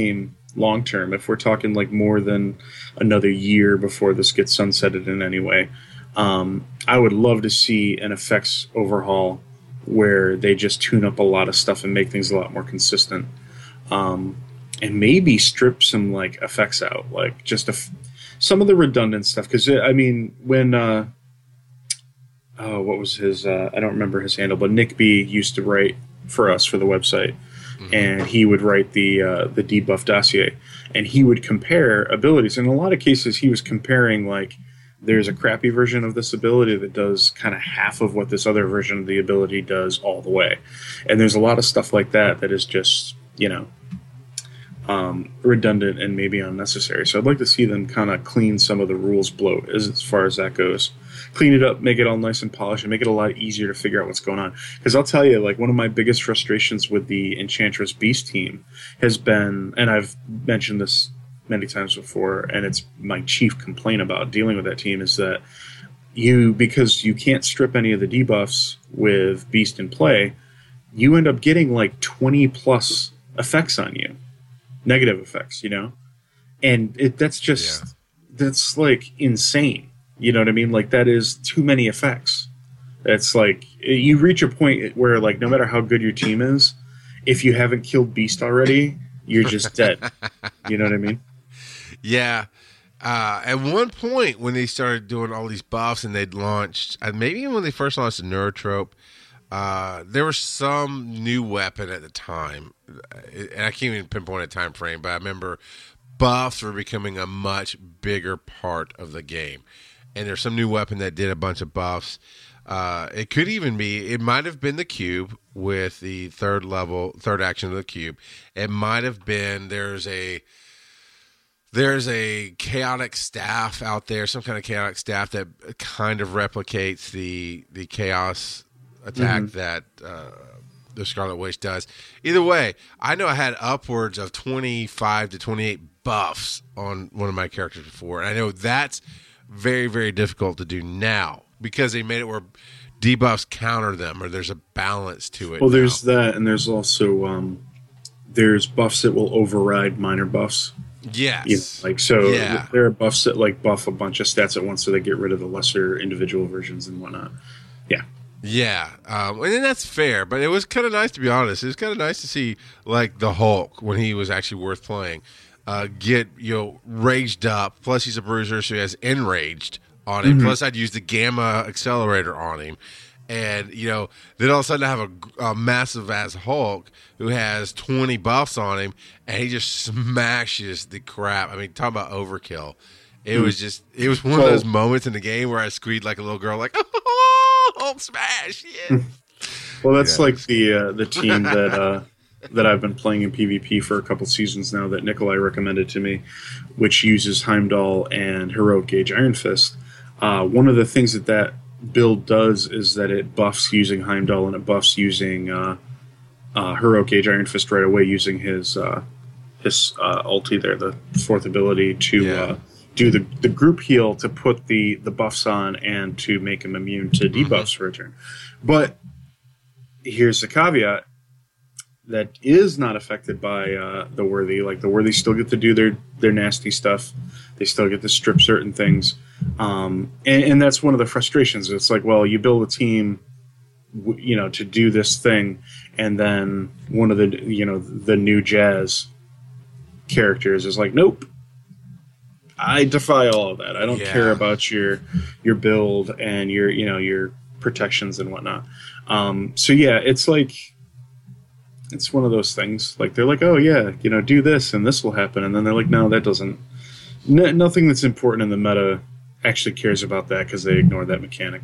long term, if we're talking like more than another year before this gets sunsetted in any way, um, I would love to see an effects overhaul where they just tune up a lot of stuff and make things a lot more consistent. Um, and maybe strip some like effects out, like just a f- some of the redundant stuff. Because I mean, when uh, oh, what was his? Uh, I don't remember his handle, but Nick B used to write for us for the website, mm-hmm. and he would write the uh, the debuff dossier, and he would compare abilities. In a lot of cases, he was comparing like there's a crappy version of this ability that does kind of half of what this other version of the ability does all the way, and there's a lot of stuff like that that is just you know. Um, redundant and maybe unnecessary. So I'd like to see them kind of clean some of the rules bloat as, as far as that goes. Clean it up, make it all nice and polished, and make it a lot easier to figure out what's going on. Because I'll tell you, like one of my biggest frustrations with the Enchantress Beast team has been, and I've mentioned this many times before, and it's my chief complaint about dealing with that team is that you, because you can't strip any of the debuffs with Beast in play, you end up getting like twenty plus effects on you. Negative effects, you know, and it that's just yeah. that's like insane. You know what I mean? Like that is too many effects. It's like you reach a point where, like, no matter how good your team is, if you haven't killed Beast already, you're just dead. You know what I mean? Yeah. Uh, at one point, when they started doing all these buffs and they'd launched, uh, maybe when they first launched the Neurotrope, uh, there was some new weapon at the time, and I can't even pinpoint a time frame, but I remember buffs were becoming a much bigger part of the game. And there's some new weapon that did a bunch of buffs. Uh, it could even be, it might have been the cube with the third level, third action of the cube. It might have been, there's a, there's a chaotic staff out there, some kind of chaotic staff that kind of replicates the, the chaos attack mm-hmm. that uh, the Scarlet Witch does. Either way, I know I had upwards of twenty-five to twenty-eight buffs on one of my characters before. And I know that's very, very difficult to do now because they made it where debuffs counter them, or there's a balance to it. Well, now. There's that, and there's also um, there's buffs that will override minor buffs. Yes. You know, like so, yeah. there are buffs that like buff a bunch of stats at once, so they get rid of the lesser individual versions and whatnot. Yeah. Yeah, um, and then that's fair, but it was kind of nice, to be honest. It was kind of nice to see, like, the Hulk, when he was actually worth playing, uh, get, you know, raged up. Plus, he's a bruiser, so he has enraged on him. Mm-hmm. Plus, I'd use the Gamma Accelerator on him. And, you know, then all of a sudden I have a, a massive-ass Hulk who has twenty buffs on him, and he just smashes the crap. I mean, talk about overkill. It mm-hmm. was just, it was one well, of those moments in the game where I screamed like a little girl, like, oh, Hulk smash, yeah. Well, that's yeah. like the uh, the team that uh, that I've been playing in PvP for a couple seasons now that Nikolai recommended to me, which uses Heimdall and Heroic Gauge Iron Fist. Uh, one of the things that that build does is that it buffs using Heimdall and it buffs using uh, uh, Heroic Gauge Iron Fist right away using his uh, his uh, ulti there, the fourth ability to yeah. uh, do the, the group heal to put the, the buffs on and to make him immune to debuffs mm-hmm. for a turn. But here's the caveat that is not affected by uh, the Worthy. Like, the Worthy still get to do their, their nasty stuff. They still get to strip certain things. Um, and, and that's one of the frustrations. It's like, well, you build a team, you know, to do this thing, and then one of the, you know, the new Jazz characters is like, nope. I defy all of that. I don't yeah. care about your your build and your, you know, your protections and whatnot. Um, so yeah, it's like, it's one of those things. Like, they're like, oh yeah, you know, do this and this will happen, and then they're like, no, that doesn't. N- nothing that's important in the meta actually cares about that because they ignore that mechanic.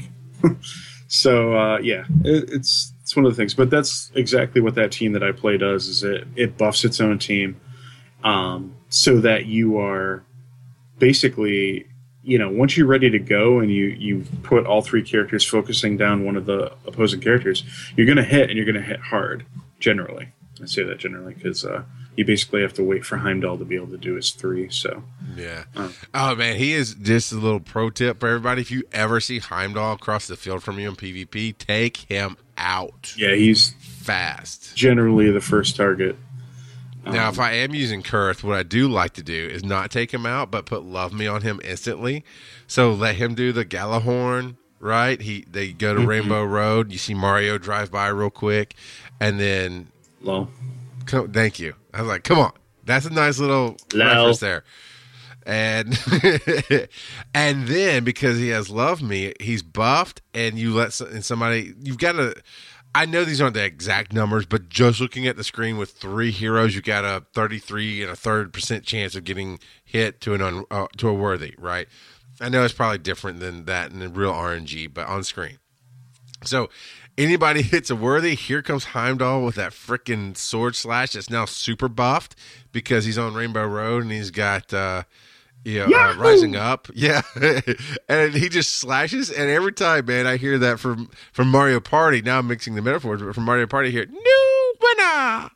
So uh, yeah, it, it's it's one of the things. But that's exactly what that team that I play does. Is it it buffs its own team, um, so that you are basically, you know, once you're ready to go and you you put all three characters focusing down one of the opposing characters, you're going to hit, and you're going to hit hard. Generally, I say that generally because uh, you basically have to wait for Heimdall to be able to do his three. So yeah. Uh, oh man, he is just a little pro tip for everybody. If you ever see Heimdall across the field from you in PvP, take him out. Yeah, he's fast. Generally the first target. Now, Um, if I am using Kurth, what I do like to do is not take him out, but put Love Me on him instantly. So let him do the Galahorn, right? He They go to Mhm. Rainbow Road. You see Mario drive by real quick. And then, Low. come, thank you. I was like, come on. That's a nice little Lol. reference there. And and then because he has Love Me, he's buffed, and you let some, and somebody, you've got to, I know these aren't the exact numbers, but just looking at the screen with three heroes, you got a thirty-three and a third percent chance of getting hit to an un, uh, to a worthy, right? I know it's probably different than that in the real R N G, but on screen. So anybody hits a worthy, here comes Heimdall with that freaking sword slash that's now super buffed because he's on Rainbow Road and he's got uh, you know, uh, Rising Up. Yeah. And he just slashes. And every time, man, I hear that from, from Mario Party. Now I'm mixing the metaphors, but from Mario Party, I hear, new winner.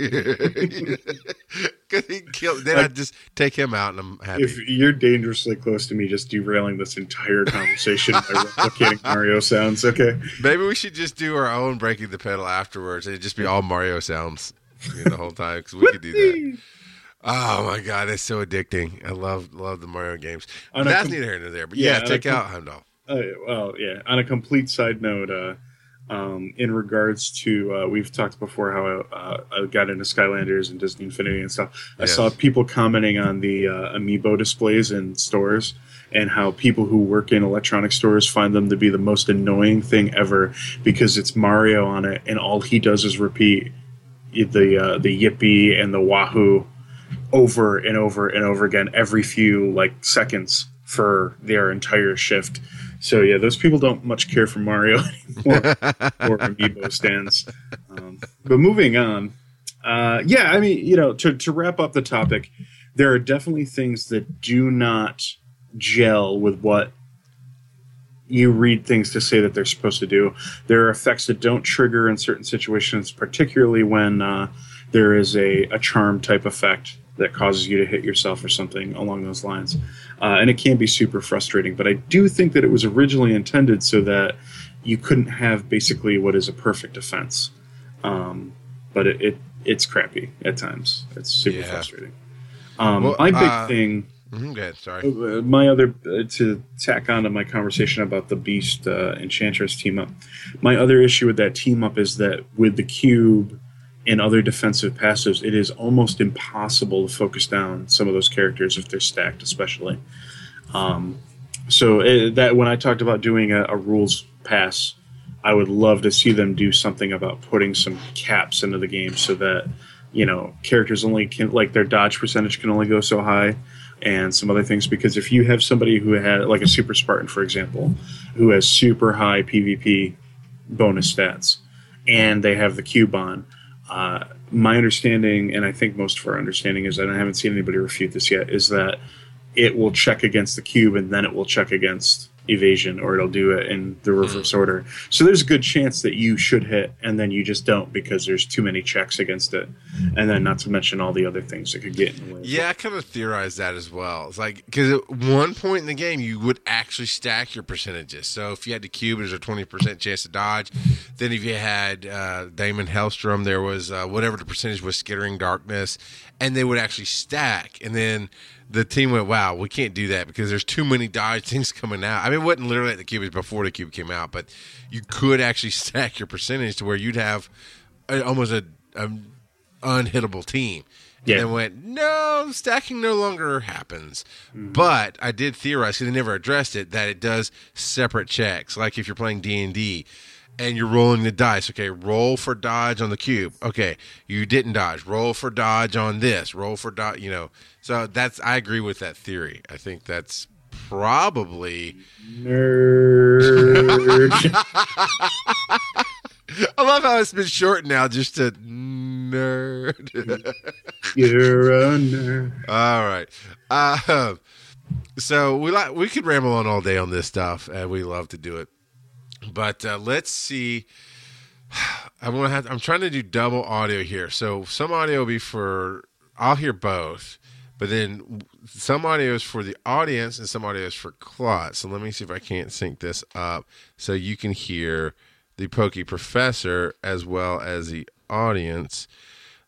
Because he killed. Then I just take him out and I'm happy. If you're dangerously close to me, just derailing this entire conversation by replicating Mario sounds, okay? Maybe we should just do our own Breaking the Pedal afterwards. It'd just be all Mario sounds you know, the whole time because we could do that. Oh my god, it's so addicting. I love love the Mario games. That's com- neither here nor there. But yeah, yeah take com- out Heimdall. Uh, well, yeah. On a complete side note, uh, um, in regards to uh, we've talked before how I, uh, I got into Skylanders and Disney Infinity and stuff. I yes. saw people commenting on the uh, amiibo displays in stores and how people who work in electronic stores find them to be the most annoying thing ever because it's Mario on it and all he does is repeat the uh, the yippee and the wahoo over and over and over again every few like seconds for their entire shift. So yeah, those people don't much care for Mario anymore or amiibo stands. Um, but moving on, uh, yeah, I mean, you know, to to wrap up the topic, there are definitely things that do not gel with what you read things to say that they're supposed to do. There are effects that don't trigger in certain situations, particularly when uh, there is a, a charm type effect that causes you to hit yourself or something along those lines. Uh, and it can be super frustrating. But I do think that it was originally intended so that you couldn't have basically what is a perfect defense. Um, but it, it it's crappy at times. It's super yeah. frustrating. Um, well, my big uh, thing... Mm-hmm, good, sorry. Uh, my other... Uh, to tack on to my conversation about the Beast uh, Enchantress team-up, my other issue with that team-up is that with the cube and other defensive passives, it is almost impossible to focus down some of those characters if they're stacked, especially. Um, so it, that when I talked about doing a, a rules pass, I would love to see them do something about putting some caps into the game so that, you know, characters only can, like their dodge percentage can only go so high and some other things. Because if you have somebody who had, like a Super Spartan, for example, who has super high PvP bonus stats and they have the cube on, Uh, my understanding, and I think most of our understanding is, and I haven't seen anybody refute this yet, is that it will check against the cube and then it will check against evasion, or it'll do it in the reverse mm. order. So there's a good chance that you should hit and then you just don't because there's too many checks against it. And then not to mention all the other things that could get in the way. Yeah, I kind of theorized that as well. It's like, because at one point in the game, you would actually stack your percentages. So if you had the cube, there's a twenty percent chance to dodge. Then if you had uh, Damon Hellstrom, there was uh, whatever the percentage was, Skittering Darkness, and they would actually stack. And then the team went, wow, we can't do that because there's too many dodge things coming out. I mean, it wasn't literally at the cube, it was before the cube came out, but you could actually stack your percentage to where you'd have a, almost a, a unhittable team. Yeah. And then went, no, stacking no longer happens. Mm-hmm. But I did theorize, because they never addressed it, that it does separate checks. Like if you're playing D and D and you're rolling the dice, okay, roll for dodge on the cube. Okay, you didn't dodge. Roll for dodge on this. Roll for dodge, you know. So that's, I agree with that theory. I think that's probably... Nerd. I love how it's been shortened now just to nerd. You're a nerd. All right. Uh, so we like we could ramble on all day on this stuff, and we love to do it. But uh, let's see. I'm gonna have. I'm trying to do double audio here. So some audio will be for. I'll hear both, but then some audio is for the audience and some audio is for Claude. So let me see if I can't sync this up so you can hear the Pokey Professor as well as the audience.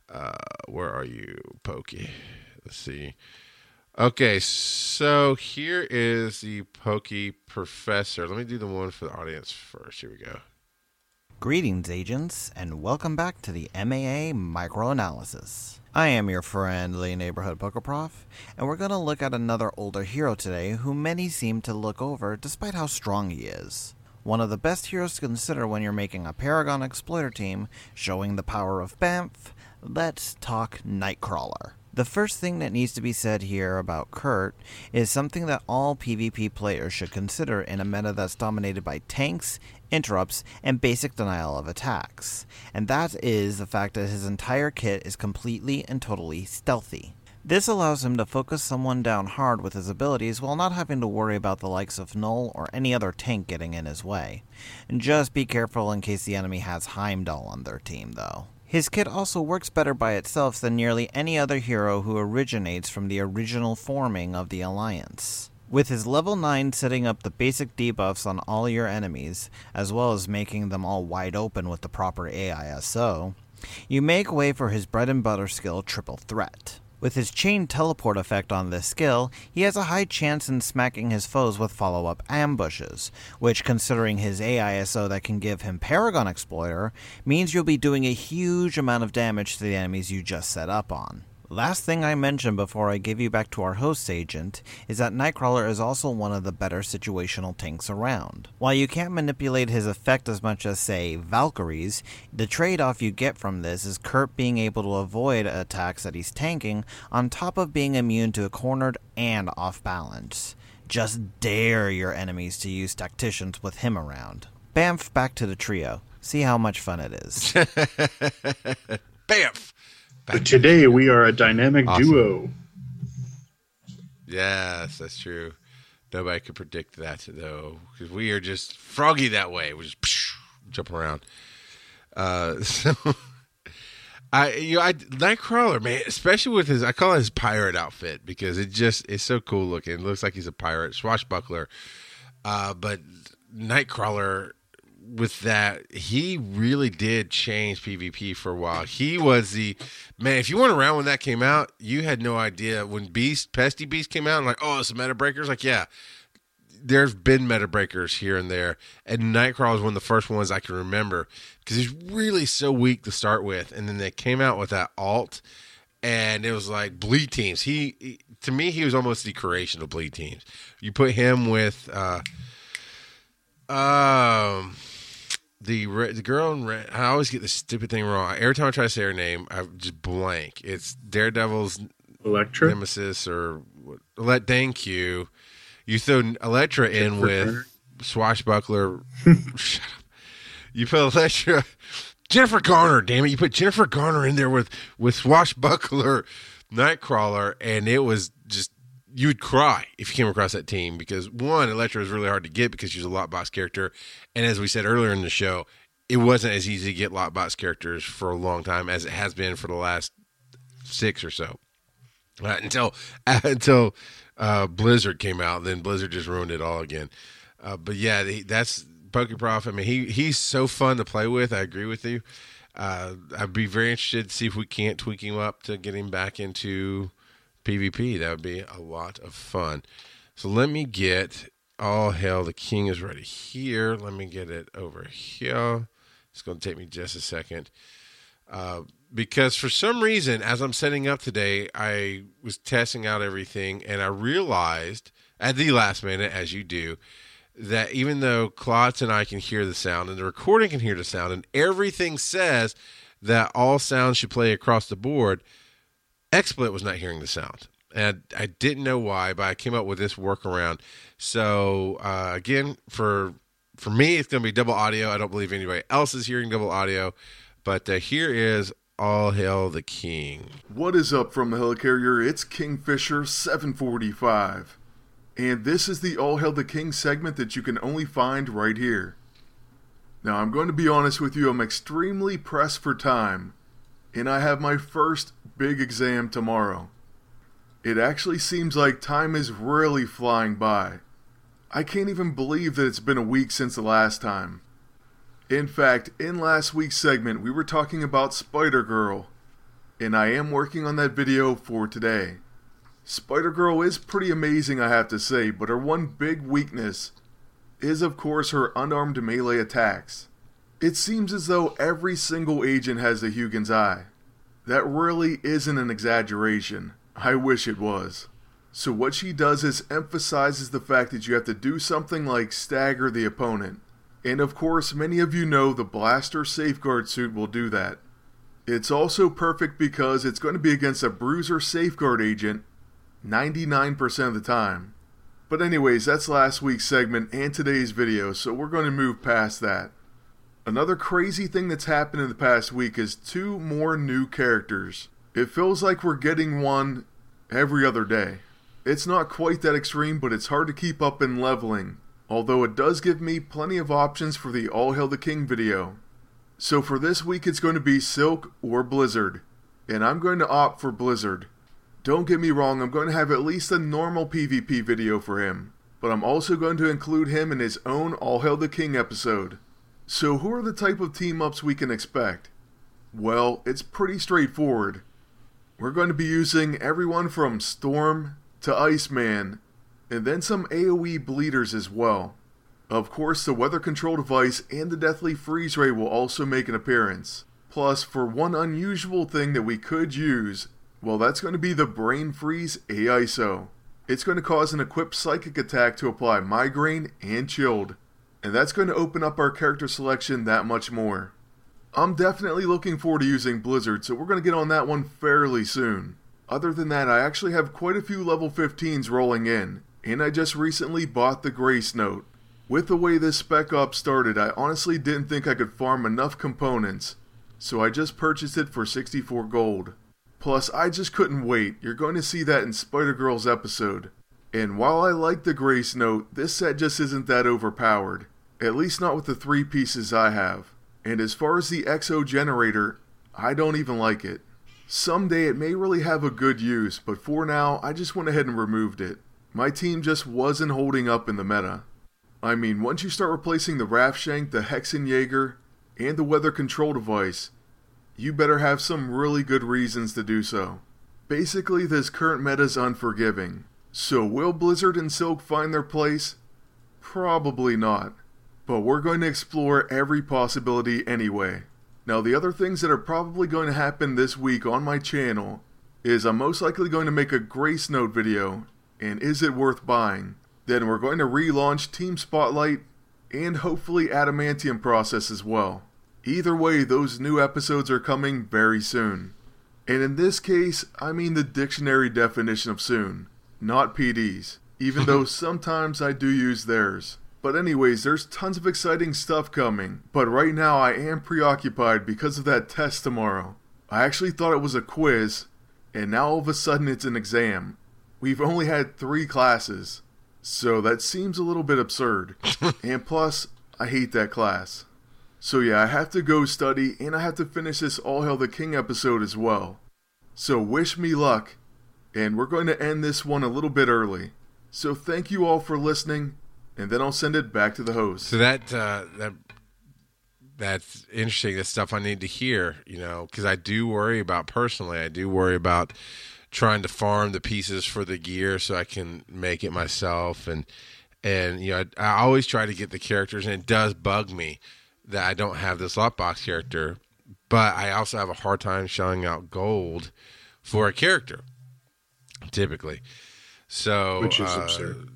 Uh, where are you, Pokey? Let's see. Okay, so here is the Pokey Professor. Let me do the one for the audience first. Here we go. Greetings, agents, and welcome back to the M A A Microanalysis. I am your friendly neighborhood Poker Prof, and we're going to look at another older hero today who many seem to look over despite how strong he is. One of the best heroes to consider when you're making a Paragon Exploiter team showing the power of Banff. Let's talk Nightcrawler. The first thing that needs to be said here about Kurt is something that all PvP players should consider in a meta that's dominated by tanks, interrupts, and basic denial of attacks. And that is the fact that his entire kit is completely and totally stealthy. This allows him to focus someone down hard with his abilities while not having to worry about the likes of Null or any other tank getting in his way. And just be careful in case the enemy has Heimdall on their team, though. His kit also works better by itself than nearly any other hero who originates from the original forming of the Alliance. With his level nine setting up the basic debuffs on all your enemies, as well as making them all wide open with the proper A I S O, you make way for his bread and butter skill Triple Threat. With his chain teleport effect on this skill, he has a high chance in smacking his foes with follow-up ambushes, which, considering his A I S O that can give him Paragon Exploiter, means you'll be doing a huge amount of damage to the enemies you just set up on. Last thing I mentioned before I give you back to our host agent is that Nightcrawler is also one of the better situational tanks around. While you can't manipulate his effect as much as, say, Valkyries, the trade-off you get from this is Kurt being able to avoid attacks that he's tanking on top of being immune to a cornered and off balance. Just dare your enemies to use tacticians with him around. Bamf, back to the trio. See how much fun it is. Bamf! But today we are a dynamic Awesome. duo. Yes, that's true. Nobody could predict that, though, because we are just froggy that way. We just psh, jump around. Uh, so, I, you know, I Nightcrawler, man, especially with his, I call it his pirate outfit because it just is so cool looking. It looks like he's a pirate, swashbuckler. Uh, but Nightcrawler, with that, he really did change PvP for a while. He was the man. If you weren't around when that came out, you had no idea. When Beast, Pesty Beast came out, and like, oh, it's a meta breakers. Like, yeah, there's been meta breakers here and there, and Nightcrawler was one of the first ones I can remember because he's really so weak to start with, and then they came out with that alt, and it was like bleed teams. He, he to me, he was almost the creation of bleed teams. You put him with, uh, um. The the girl in red, I always get this stupid thing wrong. Every time I try to say her name, I just blank. It's Daredevil's Electra? nemesis or let thank you. You throw Electra in with Swashbuckler. Shut up. You put Electra, Jennifer Garner. Damn it! You put Jennifer Garner in there with with Swashbuckler, Nightcrawler, and it was just. You would cry if you came across that team because, one, Electra was really hard to get because she's a Lockbox character. And as we said earlier in the show, it wasn't as easy to get Lockbox characters for a long time as it has been for the last six or so. Uh, until uh, until uh, Blizzard came out. Then Blizzard just ruined it all again. Uh, but, yeah, he, that's PokeProf. I mean, he he's so fun to play with. I agree with you. Uh, I'd be very interested to see if we can't tweak him up to get him back into PvP. That would be a lot of fun. So let me get all hail the king is ready here. Let me get it over here. It's going to take me just a second. Uh, because for some reason, as I'm setting up today, I was testing out everything and I realized at the last minute, as you do, that even though Klotz and I can hear the sound and the recording can hear the sound and everything says that all sounds should play across the board, XSplit was not hearing the sound, and I didn't know why, but I came up with this workaround. So, uh, again, for for me, it's going to be double audio. I don't believe anybody else is hearing double audio, but uh, here is All Hail the King. What is up from the helicarrier? It's Kingfisher seven forty-five, and this is the All Hail the King segment that you can only find right here. Now, I'm going to be honest with you, I'm extremely pressed for time, and I have my first big exam tomorrow. It actually seems like time is really flying by. I can't even believe that it's been a week since the last time. In fact, in last week's segment, we were talking about Spider-Girl. and I am working on that video for today. Spider-Girl is pretty amazing, I have to say, but her one big weakness is of course her unarmed melee attacks. It seems as though every single agent has the Hugin's Eye. That really isn't an exaggeration. I wish it was. So what she does is emphasizes the fact that you have to do something like stagger the opponent. And of course, many of you know the Blaster Safeguard suit will do that. It's also perfect because it's going to be against a Bruiser Safeguard agent ninety-nine percent of the time. But anyways, that's last week's segment and today's video, so we're going to move past that. Another crazy thing that's happened in the past week is two more new characters. It feels like we're getting one every other day. It's not quite that extreme, but it's hard to keep up in leveling, although it does give me plenty of options for the All Hail the King video. So for this week it's going to be Silk or Blizzard, and I'm going to opt for Blizzard. Don't get me wrong, I'm going to have at least a normal PvP video for him, but I'm also going to include him in his own All Hail the King episode. So who are the type of team-ups we can expect? Well, it's pretty straightforward. We're going to be using everyone from Storm to Iceman, and then some AoE bleeders as well. Of course, the weather control device and the deathly freeze ray will also make an appearance. Plus, for one unusual thing that we could use, well, that's going to be the Brain Freeze A I S O. It's going to cause an equipped psychic attack to apply Migraine and Chilled, and that's going to open up our character selection that much more. I'm definitely looking forward to using Blizzard, so we're going to get on that one fairly soon. Other than that, I actually have quite a few level fifteens rolling in, and I just recently bought the Grace Note. With the way this spec op started, I honestly didn't think I could farm enough components, so I just purchased it for sixty-four gold. Plus, I just couldn't wait. You're going to see that in Spider-Girl's episode. And while I like the Grace Note, this set just isn't that overpowered. At least not with the three pieces I have. And as far as the X O generator, I don't even like it. Someday it may really have a good use, but for now, I just went ahead and removed it. My team just wasn't holding up in the meta. I mean, once you start replacing the Rafshank, the Hexenjäger, and the weather control device, you better have some really good reasons to do so. Basically, this current meta is unforgiving. So will Blizzard and Silk find their place? Probably not. But we're going to explore every possibility anyway. Now, the other things that are probably going to happen this week on my channel is I'm most likely going to make a Grace Note video, and is it worth buying? Then we're going to relaunch Team Spotlight and hopefully Adamantium Process as well. Either way, those new episodes are coming very soon. And in this case, I mean the dictionary definition of soon, not P Ds, even though sometimes I do use theirs. But anyways, there's tons of exciting stuff coming, but right now I am preoccupied because of that test tomorrow. I actually thought it was a quiz, and now all of a sudden it's an exam. We've only had three classes. So that seems a little bit absurd. And plus, I hate that class. So yeah, I have to go study, and I have to finish this All Hail the King episode as well. So wish me luck, and we're going to end this one a little bit early. So thank you all for listening, and then I'll send it back to the host. So that uh, that that's interesting. That's stuff I need to hear, you know, because I do worry about, personally, I do worry about trying to farm the pieces for the gear so I can make it myself, and and you know I, I always try to get the characters, and it does bug me that I don't have this lockbox character, but I also have a hard time shelling out gold for a character typically. So which is uh, absurd.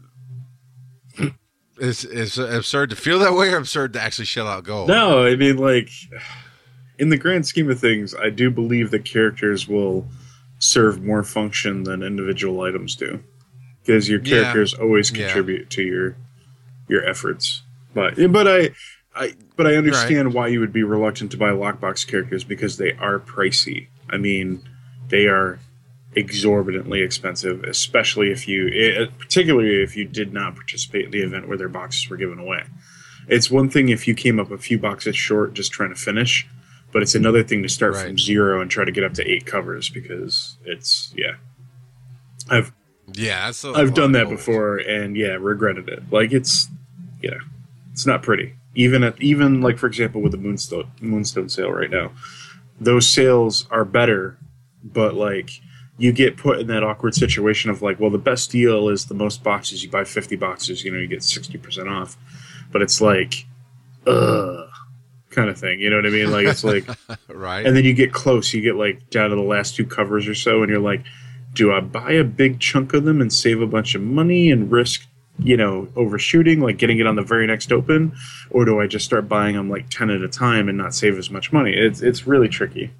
It's it's absurd to feel that way, or absurd to actually shell out gold? No, I mean, like, in the grand scheme of things, I do believe that characters will serve more function than individual items do, because your characters yeah. always contribute yeah. to your your efforts. But but I I but I understand right. why you would be reluctant to buy lockbox characters, because they are pricey. I mean, they are exorbitantly expensive, especially if you, particularly if you did not participate in the event where their boxes were given away. It's one thing if you came up a few boxes short just trying to finish, but it's another thing to start right. from zero and try to get up to eight covers, because it's yeah. I've yeah, that's a I've done that before, and yeah, regretted it. Like it's yeah, it's not pretty. Even at even like for example with the Moonstone Moonstone sale right now, those sales are better but like you get put in that awkward situation of like, well, the best deal is the most boxes. You buy fifty boxes, you know, you get sixty percent off. But it's like, ugh, kind of thing. You know what I mean? Like, it's like, right. And then you get close. You get like down to the last two covers or so, and you're like, do I buy a big chunk of them and save a bunch of money and risk, you know, overshooting, like getting it on the very next open? Or do I just start buying them like ten at a time and not save as much money? It's, it's really tricky.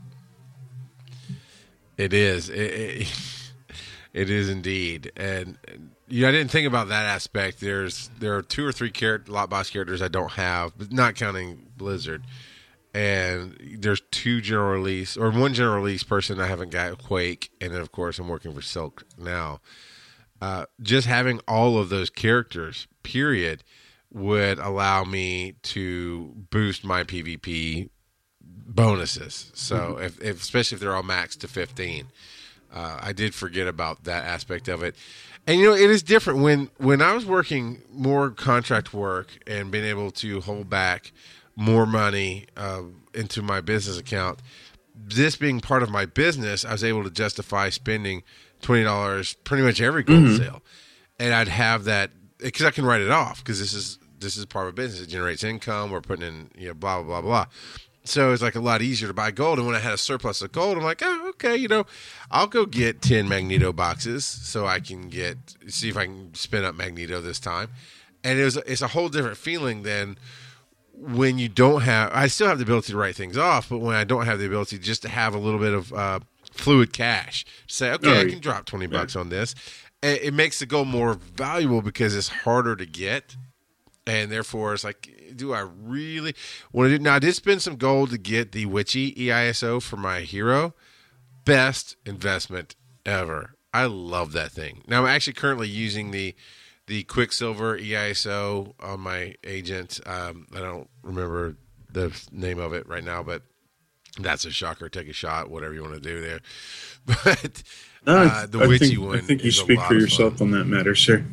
It is. It, it, it is indeed. And yeah, I didn't think about that aspect. There's there are two or three char- lot box characters I don't have, but not counting Blizzard. And there's two general release or one general release person I haven't got, Quake, and then of course I'm working for Silk now. Uh, just having all of those characters, period, would allow me to boost my PvP bonuses. So mm-hmm. if, if especially if they're all maxed to fifteen, uh, I did forget about that aspect of it. And you know, it is different when when I was working more contract work and being able to hold back more money uh, into my business account. This being part of my business, I was able to justify spending twenty dollars pretty much every gold mm-hmm. sale, and I'd have that because I can write it off because this is this is part of a business. It generates income. We're putting in, you know, blah blah blah blah. So it's like a lot easier to buy gold. And when I had a surplus of gold, I'm like, oh, okay, you know, I'll go get ten Magneto boxes so I can get, see if I can spin up Magneto this time. And it was, it's a whole different feeling than when you don't have, I still have the ability to write things off, but when I don't have the ability just to have a little bit of uh, fluid cash, say, okay, I can drop twenty bucks on this. And it makes the gold more valuable because it's harder to get. And therefore, it's like, do I really want to do? Now, I did spend some gold to get the Witchy E I S O for my hero. Best investment ever. I love that thing. Now, I'm actually currently using the the Quicksilver E I S O on my agent. Um, I don't remember the name of it right now, but that's a shocker. Take a shot, whatever you want to do there. But uh, the I Witchy think, one, I think you is speak a lot for of yourself fun. on that matter, sir.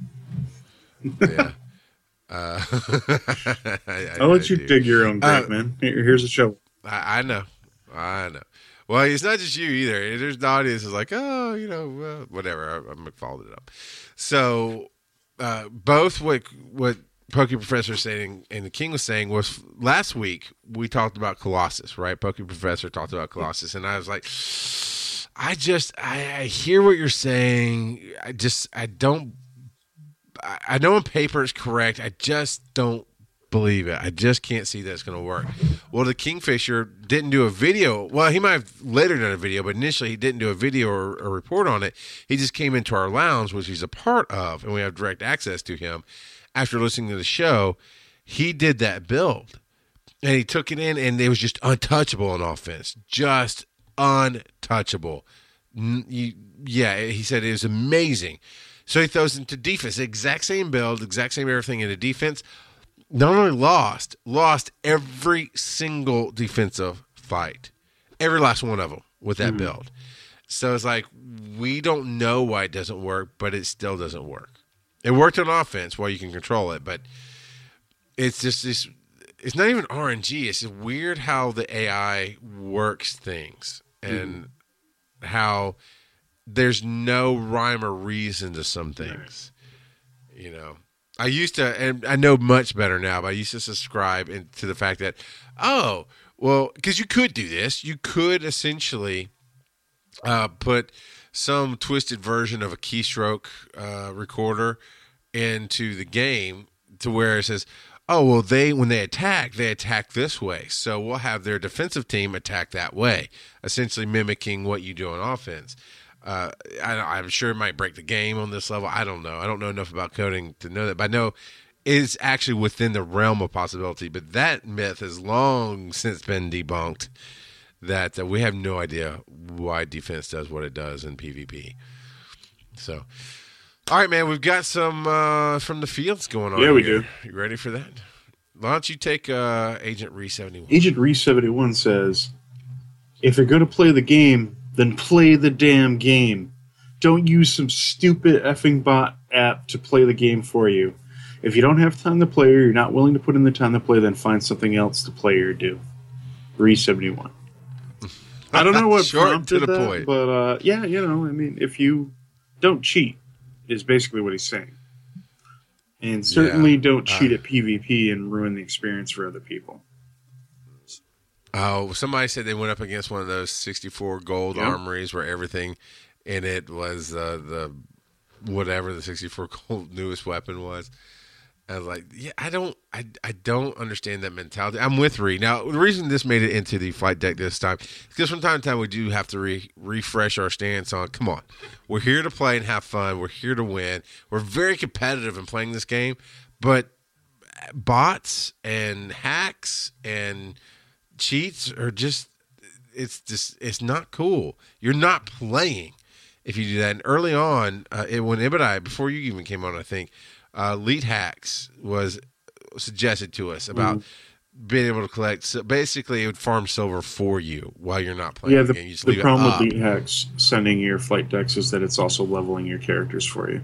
Yeah. Uh, I, I, I'll let I you do. dig your own grave, Uh, man. Here, here's a shovel. I, I know. I know. Well, it's not just you either. There's the audience is like, oh, you know, uh, whatever. I, I followed it up. So uh, both what what Poke Professor was saying and the King was saying was last week we talked about Colossus, right? Poke Professor talked about Colossus, and I was like, I just I, I hear what you're saying. I just I don't. I know on paper it's correct. I just don't believe it. I just can't see that it's going to work. Well, the Kingfisher didn't do a video. Well, he might have later done a video, but initially he didn't do a video or a report on it. He just came into our lounge, which he's a part of, and we have direct access to him. After listening to the show, he did that build, and he took it in, and it was just untouchable on offense. Just untouchable. You, yeah, he said it was amazing. So he throws into defense, the exact same build, exact same everything into defense. Not only lost, lost every single defensive fight, every last one of them with that mm-hmm. build. So it's like, we don't know why it doesn't work, but it still doesn't work. It worked on offense while you can control it, but it's just this. It's not even R N G. It's just weird how the A I works things and mm-hmm. how there's no rhyme or reason to some things. Right. You know, I used to, and I know much better now, but I used to subscribe in, to the fact that, oh, well, because you could do this. You could essentially uh, put some twisted version of a keystroke uh, recorder into the game to where it says, oh, well, they when they attack, they attack this way. So we'll have their defensive team attack that way, essentially mimicking what you do on offense. Uh, I, I'm sure it might break the game on this level. I don't know. I don't know enough about coding to know that, but I know it's actually within the realm of possibility. But that myth has long since been debunked, that uh, we have no idea why defense does what it does in PvP. So, all right, man, we've got some uh, from the fields going on. Yeah, we here. do. You ready for that? Why don't you take uh, Agent Re seventy-one? Agent Re seventy-one says, if you're going to play the game, then play the damn game. Don't use some stupid effing bot app to play the game for you. If you don't have time to play or you're not willing to put in the time to play, then find something else to play or do. Re seventy-one. I don't know what Short prompted to the that, point. but uh, yeah, you know, I mean, if you don't cheat, is basically what he's saying, and certainly Yeah. don't cheat Uh, at PvP and ruin the experience for other people. Oh, somebody said they went up against one of those sixty-four gold Yep. armories where everything in it was uh, the whatever the sixty-four gold newest weapon was. I was like, yeah, I don't, I, I don't understand that mentality. I'm with Ree. Now, the reason this made it into the flight deck this time is because from time to time we do have to re- refresh our stance on, come on, we're here to play and have fun. We're here to win. We're very competitive in playing this game, but bots and hacks and cheats are just, it's just, it's not cool. You're not playing if you do that. And early on, uh, it, when Ibadai, before you even came on, I think, uh, Lead Hacks was suggested to us about mm-hmm. being able to collect. So basically, it would farm silver for you while you're not playing Yeah, the, the, game. You just the leave problem it with up. Lead Hacks sending your flight decks is that it's also leveling your characters for you.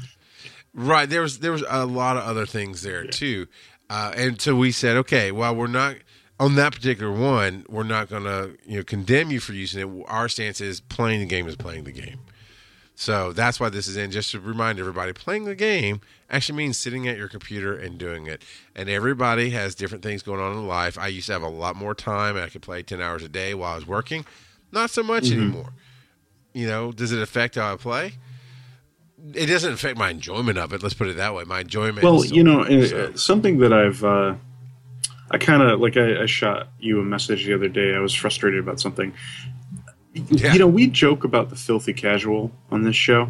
Right. There was there was a lot of other things there, yeah. too. Uh, and so we said, okay, well, we're not on that particular one. We're not going to you know condemn you for using it. Our stance is playing the game is playing the game. So that's why this is in. Just to remind everybody, playing the game actually means sitting at your computer and doing it. And everybody has different things going on in life. I used to have a lot more time. I could play ten hours a day while I was working. Not so much mm-hmm. anymore. You know, does it affect how I play? It doesn't affect my enjoyment of it. Let's put it that way. My enjoyment. Well, is still you know, there, uh, so. something that I've, uh, I kind of like. I, I shot you a message the other day. I was frustrated about something. Yeah. You know, we joke about the filthy casual on this show,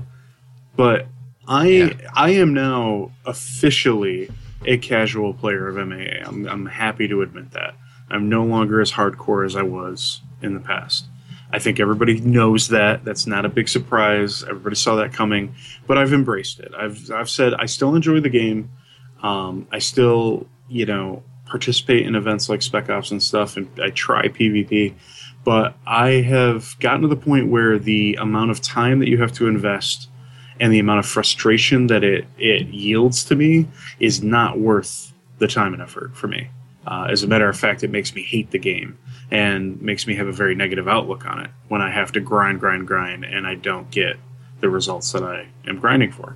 but I, yeah. I am now officially a casual player of M A A. I'm, I'm happy to admit that. I'm no longer as hardcore as I was in the past. I think everybody knows that. That's not a big surprise. Everybody saw that coming, but I've embraced it. I've I've said I still enjoy the game. Um, I still, you know, participate in events like Spec Ops and stuff, and I try PvP. But I have gotten to the point where the amount of time that you have to invest and the amount of frustration that it, it yields to me is not worth the time and effort for me. Uh, as a matter of fact, it makes me hate the game and makes me have a very negative outlook on it when I have to grind, grind, grind, and I don't get the results that I am grinding for.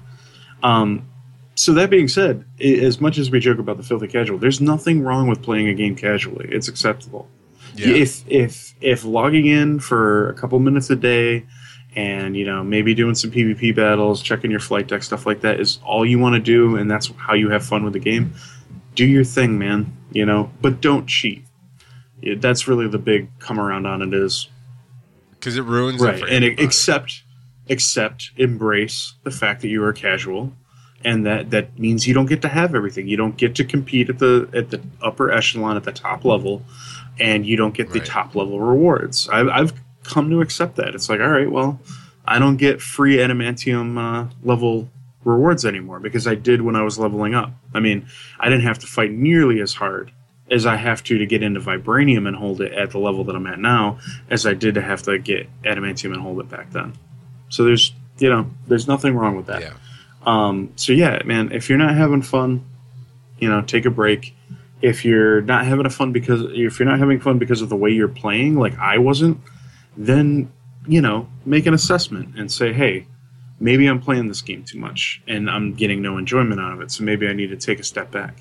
Um, so that being said, as much as we joke about the filthy casual, there's nothing wrong with playing a game casually. It's acceptable. Yeah. If if if logging in for a couple minutes a day and, you know, maybe doing some PvP battles, checking your flight deck, stuff like that is all you want to do and that's how you have fun with the game, do your thing, man, you know, but don't cheat. It, that's really the big come around on it is. Because it ruins right. it for and everybody. accept, accept, embrace the fact that you are casual. And that, that means you don't get to have everything. You don't get to compete at the at the upper echelon, at the top level, and you don't get the right. top level rewards. I've, I've come to accept that. It's like, all right, well, I don't get free adamantium uh, level rewards anymore because I did when I was leveling up. I mean, I didn't have to fight nearly as hard as I have to to get into vibranium and hold it at the level that I'm at now as I did to have to get adamantium and hold it back then. So there's, you know, there's nothing wrong with that. Yeah. Um, so yeah, man, if you're not having fun, you know, take a break. If you're not having a fun because if you're not having fun because of the way you're playing, like I wasn't, then, you know, make an assessment and say, hey, maybe I'm playing this game too much and I'm getting no enjoyment out of it. So maybe I need to take a step back.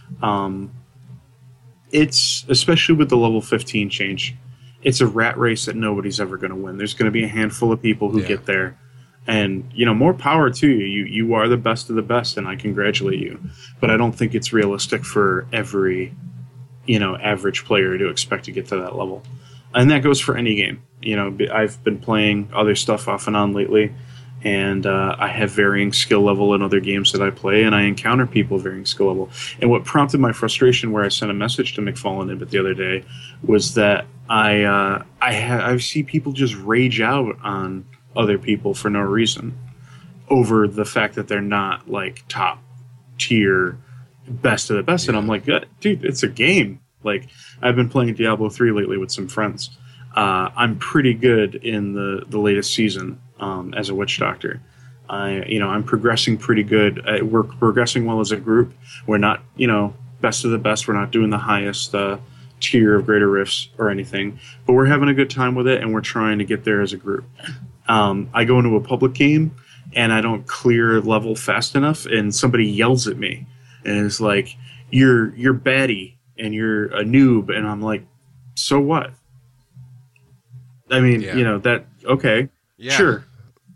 Um, it's especially with the level fifteen change. It's a rat race that nobody's ever going to win. There's going to be a handful of people who yeah. get there. And, you know, more power to you. You you are the best of the best, and I congratulate you. But I don't think it's realistic for every, you know, average player to expect to get to that level. And that goes for any game. You know, I've been playing other stuff off and on lately, and uh, I have varying skill level in other games that I play, and I encounter people varying skill level. And what prompted my frustration, where I sent a message to McFallen Ibit the other day, was that I uh, I ha- I see people just rage out on other people for no reason over the fact that they're not like top tier best of the best. Yeah. And I'm like, dude, it's a game. Like I've been playing Diablo three lately with some friends. Uh, I'm pretty good in the, the latest season um, as a witch doctor. I, you know, I'm progressing pretty good. Uh, we're progressing well as a group. We're not, you know, best of the best. We're not doing the highest uh, tier of Greater Rifts or anything, but we're having a good time with it, and we're trying to get there as a group. Um, I go into a public game, and I don't clear level fast enough, and somebody yells at me, and it's like, you're you're baddie, and you're a noob, and I'm like, so what? I mean, Yeah. you know, that, okay, Yeah. sure.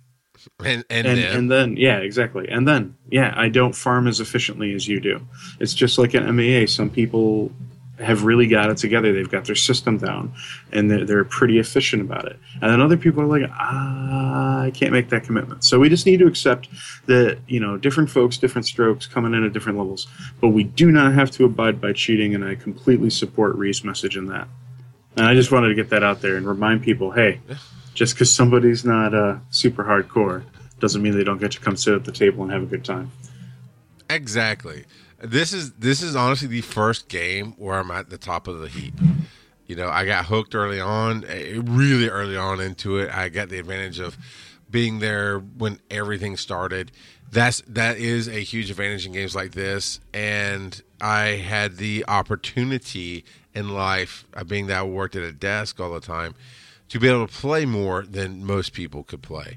And and, And, then, and then, yeah, exactly. And then, yeah, I don't farm as efficiently as you do. It's just like an M A A. Some people have really got it together. They've got their system down, and they're, they're pretty efficient about it. And then other people are like, ah, I can't make that commitment. So we just need to accept that, you know, different folks, different strokes, coming in at different levels. But we do not have to abide by cheating, and I completely support Ree's message in that. And I just wanted to get that out there and remind people, hey, just because somebody's not uh, super hardcore doesn't mean they don't get to come sit at the table and have a good time. exactly. This is this is honestly the first game where I'm at the top of the heap. You know, I got hooked early on, eh, really early on into it. I got the advantage of being there when everything started. That's that is a huge advantage in games like this. And I had the opportunity in life, uh, being that I worked at a desk all the time, to be able to play more than most people could play.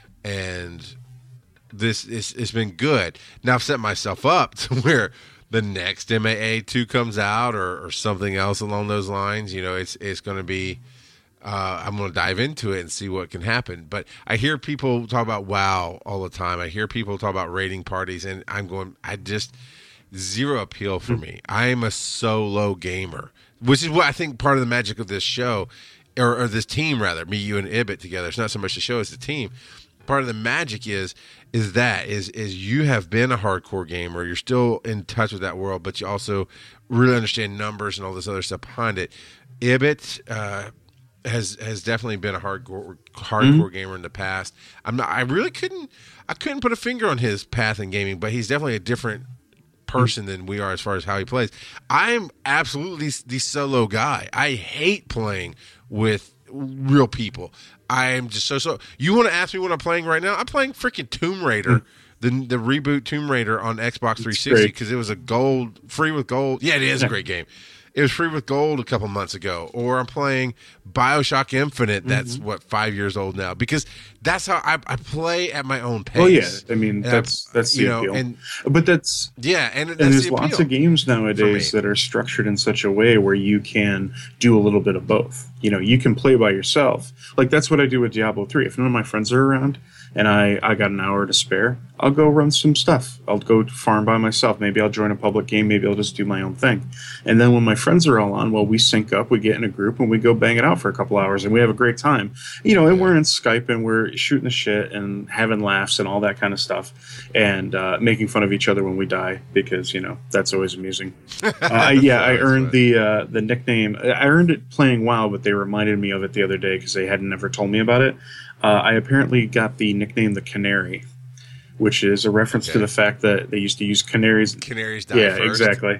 And this is it's been good. Now I've set myself up to where the next M A A two comes out or, or something else along those lines. You know, it's it's going to be. Uh, I'm going to dive into it and see what can happen. But I hear people talk about WoW all the time. I hear people talk about raiding parties, and I'm going. I just zero appeal for me. I am a solo gamer, which is what I think part of the magic of this show, or, or this team rather. Me, you, and Ibit together. It's not so much the show as the team. Part of the magic is is that is is you have been a hardcore gamer. You're still in touch with that world, but you also really understand numbers and all this other stuff behind it. Ibit uh, has has definitely been a hardcore hardcore mm-hmm. gamer in the past. I'm not. I really couldn't. I couldn't put a finger on his path in gaming, but he's definitely a different person than we are as far as how he plays. I'm absolutely the solo guy. I hate playing with real people. I'm just so so. You want to ask me what I'm playing right now? I'm playing freaking Tomb Raider, mm. the the reboot Tomb Raider on Xbox three sixty because it was a gold free with gold. Yeah, it is yeah. a great game. It was free with gold a couple months ago. Or I'm playing BioShock Infinite. That's mm-hmm. what five years old now because that's how I, I play at my own pace. Oh yeah, I mean that's I, that's the you appeal. Know, and, but that's yeah, and, that's and there's the lots of games nowadays that are structured in such a way where you can do a little bit of both. You know, you can play by yourself. Like that's what I do with Diablo three. If none of my friends are around and I, I got an hour to spare, I'll go run some stuff. I'll go farm by myself. Maybe I'll join a public game. Maybe I'll just do my own thing. And then when my friends are all on, well, we sync up, we get in a group, and we go bang it out for a couple hours, and we have a great time. You know, and we're in Skype, and we're shooting the shit and having laughs and all that kind of stuff, and uh, making fun of each other when we die because, you know, that's always amusing. Uh, I, yeah, I earned the uh, the nickname. I earned it playing WoW, but they reminded me of it the other day because they hadn't ever told me about it. Uh, I apparently got the nickname the Canary, which is a reference okay. to the fact that they used to use canaries. Canaries die yeah, first. exactly.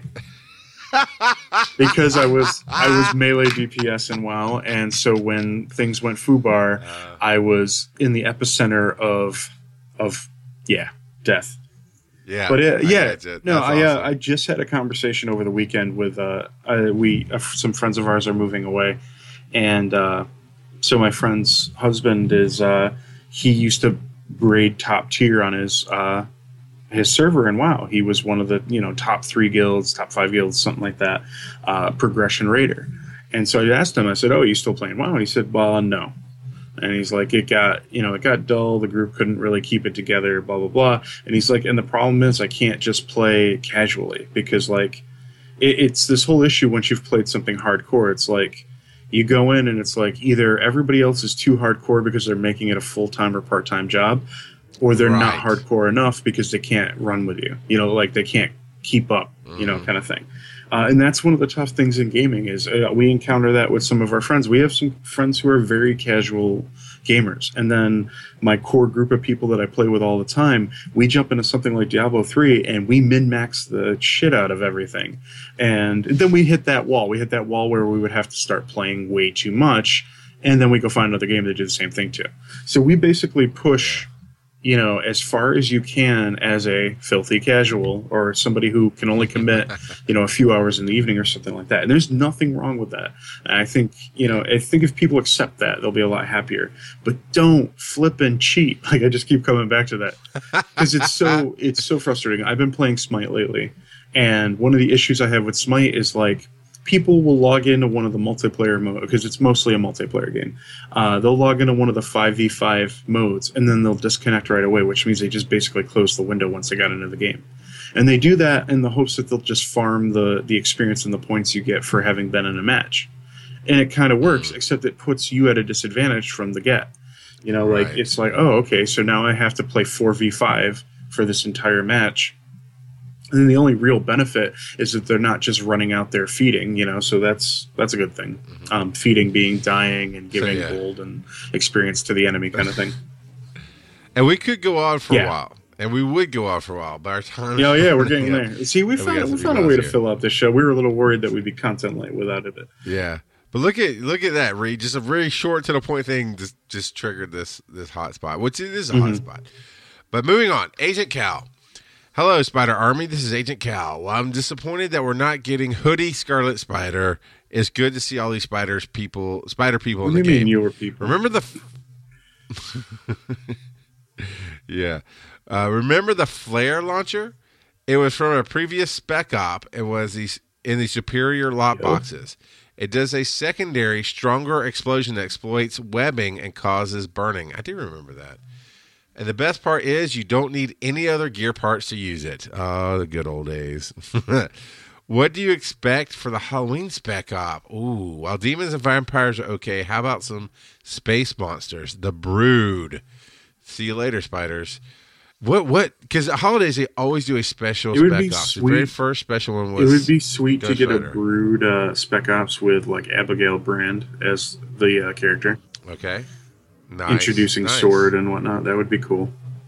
Because I was I was melee D P S in WoW, and so when things went foobar, uh, I was in the epicenter of of yeah death. Yeah, but uh, yeah, it. no, I awesome. uh, I just had a conversation over the weekend with uh I, we uh, some friends of ours are moving away, and uh, so my friend's husband is uh, he used to raid top tier on his uh, his server in WoW. He was one of the you know top three guilds, top five guilds, something like that, uh, progression raider. And so I asked him, I said, "Oh, are you still playing WoW?" And he said, "Well, no." And he's like, "It got you know it got dull. The group couldn't really keep it together. Blah blah blah." And he's like, "And the problem is I can't just play casually because like it, it's this whole issue once you've played something hardcore. It's like." You go in and it's like either everybody else is too hardcore because they're making it a full-time or part-time job, or they're right. not hardcore enough because they can't run with you. You know, like they can't keep up, mm-hmm. you know, kind of thing. Uh, and that's one of the tough things in gaming is uh, we encounter that with some of our friends. We have some friends who are very casual gamers. And then my core group of people that I play with all the time, we jump into something like Diablo three and we min-max the shit out of everything. And then we hit that wall. We hit that wall where we would have to start playing way too much. And then we go find another game that do the same thing too. So we basically push you know, as far as you can as a filthy casual or somebody who can only commit, you know, a few hours in the evening or something like that. And there's nothing wrong with that. And I think, you know, I think if people accept that, they'll be a lot happier. But don't flip and cheat. Like, I just keep coming back to that because it's so it's so frustrating. I've been playing Smite lately, and one of the issues I have with Smite is like, people will log into one of the multiplayer mode because it's mostly a multiplayer game. Uh, they'll log into one of the five v five modes and then they'll disconnect right away, which means they just basically close the window once they got into the game. And they do that in the hopes that they'll just farm the, the experience and the points you get for having been in a match. And it kind of works, except it puts you at a disadvantage from the get. You know, like, Right. it's like, oh, okay, so now I have to play four v five for this entire match. And then the only real benefit is that they're not just running out there feeding, you know, so that's that's a good thing. Mm-hmm. Um, feeding being dying and giving yeah. gold and experience to the enemy kind of thing. And we could go on for Yeah. a while. And we would go on for a while, but our time Yeah, yeah, we're getting Yeah. there. See, we And we found, got we some found a emails way to here. fill out this show. We were a little worried that we'd be content light without it. Yeah. But look at look at that, Reed. Just a very short to the point thing just, just triggered this this hot spot, which it is a Mm-hmm. hot spot. But moving on, Agent Cal. Hello, Spider Army. This is Agent Cal. Well, I'm disappointed that we're not getting Hoodie Scarlet Spider. It's good to see all these spiders, people, spider people What in do the you game. mean you were people? Remember the, f- yeah. Uh, remember the flare launcher? It was from a previous Spec Op. It was these in the superior lot Yep. boxes. It does a secondary, stronger explosion that exploits webbing and causes burning. I do remember that. And the best part is you don't need any other gear parts to use it. Oh, the good old days. What do you expect for the Halloween Spec Op? Ooh, while demons and vampires are okay, how about some space monsters? The Brood. See you later, spiders. What, what? Because at holidays, they always do a special It would Spec be Ops. The very sweet. first special one It was... would be sweet to Ghost get a Rider. Brood uh, Spec Ops with, like, Abigail Brand as the uh, character. Okay. Nice. Introducing nice. Sword and whatnot. That would be cool.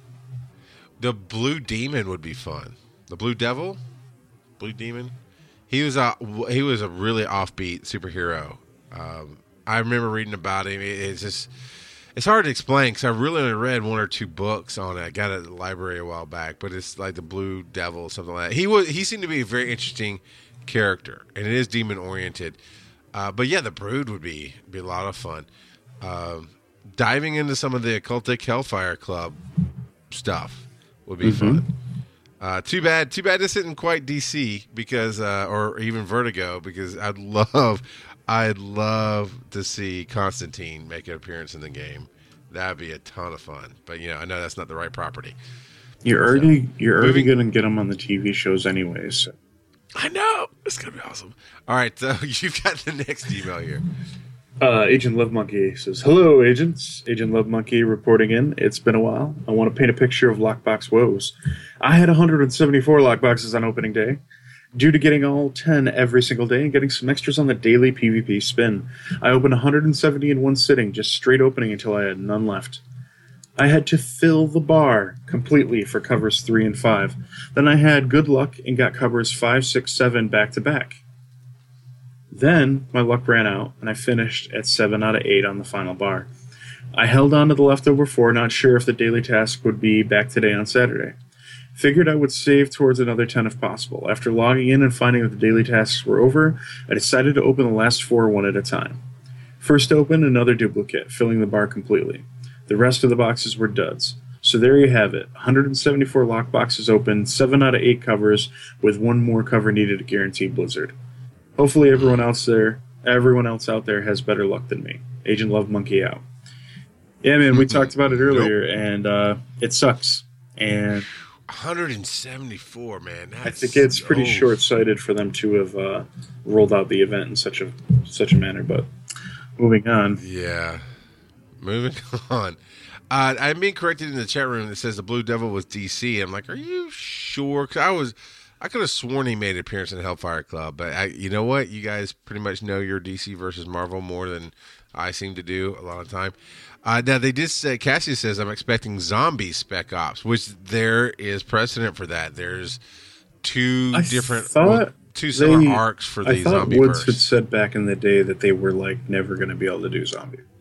The Blue Demon would be fun. The Blue Devil, Blue Demon. He was a he was a really offbeat superhero. Um, I remember reading about him. It- It's just it's hard to explain because I really only read one or two books on it. I got it at the library a while back, but it's like the Blue Devil, something like that. He was he seemed to be a very interesting character, and it is demon oriented. Uh, but yeah, the Brood would be be a lot of fun. Um, diving into some of the occultic Hellfire Club stuff would be fun. Uh, too bad, too bad this isn't quite D C because, uh, or even Vertigo, because I'd love, I'd love to see Constantine make an appearance in the game. That'd be a ton of fun. But you know, I know that's not the right property. You're already you're already Moving- going to get them on the T V shows anyways. So. I know it's gonna be awesome. All right, so you've got the next email here. Uh, Agent Love Monkey says, "Hello, agents. Agent Love Monkey reporting in. It's been a while. I want to paint a picture of lockbox woes. I had one hundred seventy-four lockboxes on opening day. Due to getting all ten every single day and getting some extras on the daily PvP spin, I opened one hundred seventy in one sitting, just straight opening until I had none left. I had to fill the bar completely for covers three and five. Then I had good luck and got covers five, six, seven back to back. Then my luck ran out, and I finished at seven out of eight on the final bar. I held on to the leftover four, not sure if the daily task would be back today on Saturday. Figured I would save towards another ten if possible. After logging in and finding that the daily tasks were over, I decided to open the last four one at a time. First open, another duplicate, filling the bar completely. The rest of the boxes were duds. So there you have it, one hundred seventy-four lock boxes open, seven out of eight covers, with one more cover needed to guarantee Blizzard. Hopefully everyone else there, everyone else out there has better luck than me. Agent Love Monkey out." Yeah, man, we talked about it earlier, and uh, it sucks. And one hundred seventy-four, man. That's I think it's pretty so- short-sighted for them to have uh, rolled out the event in such a such a manner. But moving on, Yeah. Moving on. Uh, I'm being corrected in the chat room that says the Blue Devil was D C. I'm like, are you sure? 'Cause I was, I could have sworn he made an appearance in Hellfire Club, but I, you know what? You guys pretty much know your D C versus Marvel more than I seem to do a lot of time. Uh, now they did say, Cassie says, I'm expecting zombie Spec Ops, which there is precedent for that. There's two I different, thought well, two similar they- arcs for the I thought zombie Woods verse. had said back in the day that they were like never going to be able to do zombie.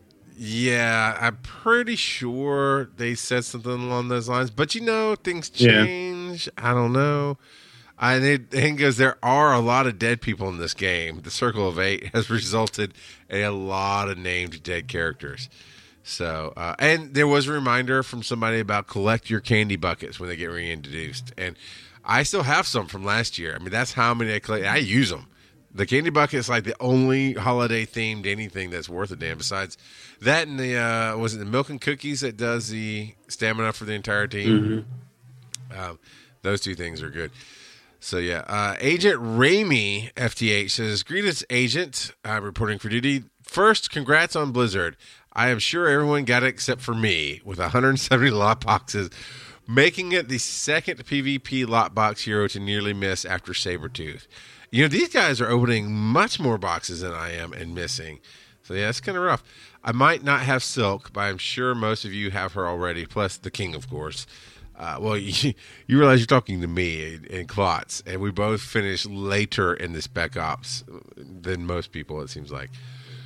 Yeah, I'm pretty sure they said something along those lines. But, you know, things Yeah. change. I don't know. I think because there are a lot of dead people in this game. The Circle of Eight has resulted in a lot of named dead characters. So, uh, and there was a reminder from somebody about collect your candy buckets when they get reintroduced. And I still have some from last year. I mean, that's how many I collect. I use them. The candy bucket is like the only holiday themed anything that's worth a damn. Besides that, and the uh, was it the milk and cookies that does the stamina for the entire team? Mm-hmm. Um, those two things are good. So yeah, uh, Agent Raimi F T H says, "Greetings, Agent. I'm reporting for duty. First, congrats on Blizzard. I am sure everyone got it except for me with one hundred seventy lot boxes, making it the second PvP lot box hero to nearly miss after Sabretooth." You know, these guys are opening much more boxes than I am and missing. So, yeah, it's kind of rough. I might not have Silk, but I'm sure most of you have her already, plus the King, of course. Uh, well, you, you realize you're talking to me and, and Klotz, and we both finished later in the Spec Ops than most people, it seems like.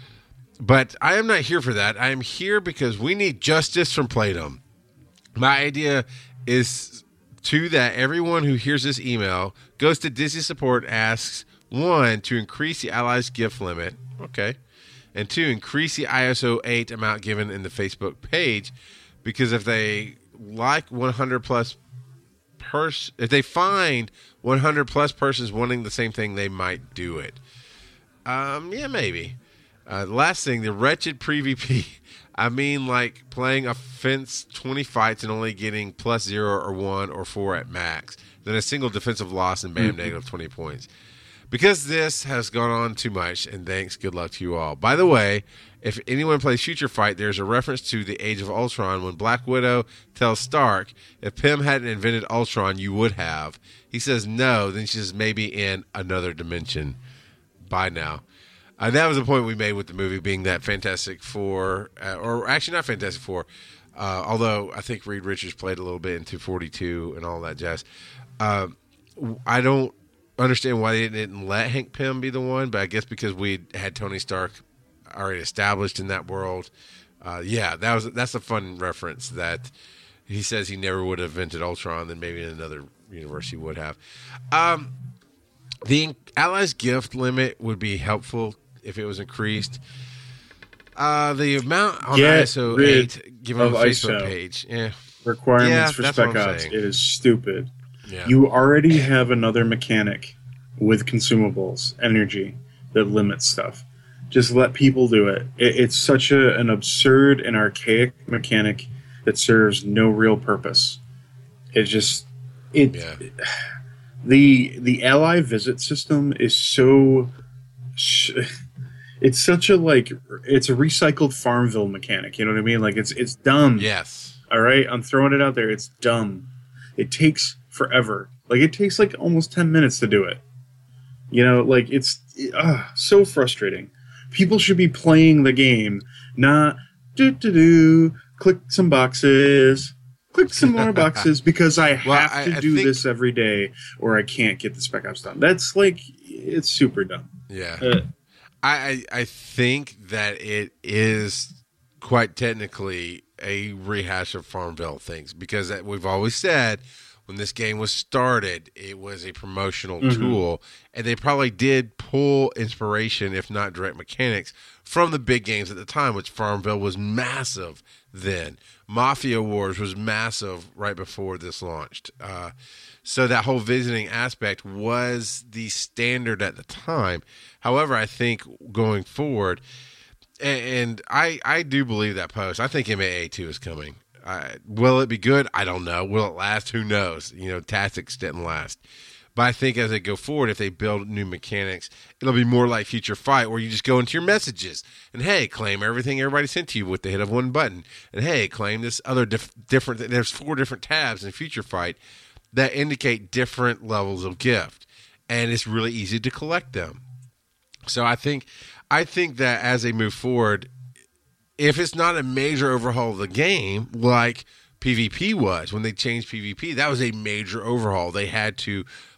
But I am not here for that. I am here because we need justice from Playdom. My idea is to that everyone who hears this email goes to Disney Support, asks, one, to increase the Allies gift limit, okay, and two, increase the I S O eight amount given in the Facebook page, because if they like one hundred plus pers- if they find one hundred plus persons wanting the same thing, they might do it. Um, yeah, maybe. Uh, last thing, the wretched PvP. I mean, like playing a fence twenty fights and only getting plus zero or one or four at max. Then a single defensive loss and bam, mm-hmm. negative twenty points. Because this has gone on too much, and thanks, good luck to you all. By the way, if anyone plays Future Fight, there's a reference to the Age of Ultron when Black Widow tells Stark, if Pym hadn't invented Ultron, you would have. He says no, then she's maybe in another dimension. Bye now. Uh, that was the point we made with the movie being that Fantastic Four, uh, or actually not Fantastic Four, uh, although I think Reed Richards played a little bit in two forty-two and all that jazz. Uh, I don't understand why they didn't let Hank Pym be the one, but I guess because we had Tony Stark already established in that world. Uh, yeah, that was that's a fun reference that he says he never would have invented Ultron, then maybe in another universe he would have. Um, the Allies gift limit would be helpful if it was increased. Uh, the amount on Get I S O eight given on the I S Facebook O page. Yeah. Requirements Yeah, for that's Spec what I'm Ops. saying. It is stupid. Yeah. You already have another mechanic with consumables, energy, that limits stuff. Just let people do it. it it's such a, an absurd and archaic mechanic that serves no real purpose. It just it Yeah. the the ally visit system is so sh- it's such a like it's a recycled Farmville mechanic. You know what I mean? Like it's it's dumb. Yes. All right, I'm throwing it out there. It's dumb. It takes forever. Like it takes like almost ten minutes to do it. You know, like it's uh, so frustrating. People should be playing the game, not do do do. Click some boxes, click some more boxes because I have Well, I- to I do think- this every day, or I can't get the Spec Ops done. That's like it's super dumb. Yeah. Uh, I, I I think that it is quite technically a rehash of Farmville things, because that we've always said when this game was started, it was a promotional Mm-hmm. tool, and they probably did pull inspiration, if not direct mechanics, from the big games at the time, which Farmville was massive then. Mafia Wars was massive right before this launched. Uh, so that whole visiting aspect was the standard at the time. However, I think going forward, and, and I, I do believe that post, I think M A A two is coming. Uh, will it be good? I don't know. Will it last? Who knows? You know, Tactics didn't last. But I think as they go forward, if they build new mechanics, it'll be more like Future Fight, where you just go into your messages and, hey, claim everything everybody sent to you with the hit of one button. And, hey, claim this other dif- different – there's four different tabs in Future Fight that indicate different levels of gift. And it's really easy to collect them. So I think I think that as they move forward, if it's not a major overhaul of the game like PvP was, when they changed PvP, that was a major overhaul. They had to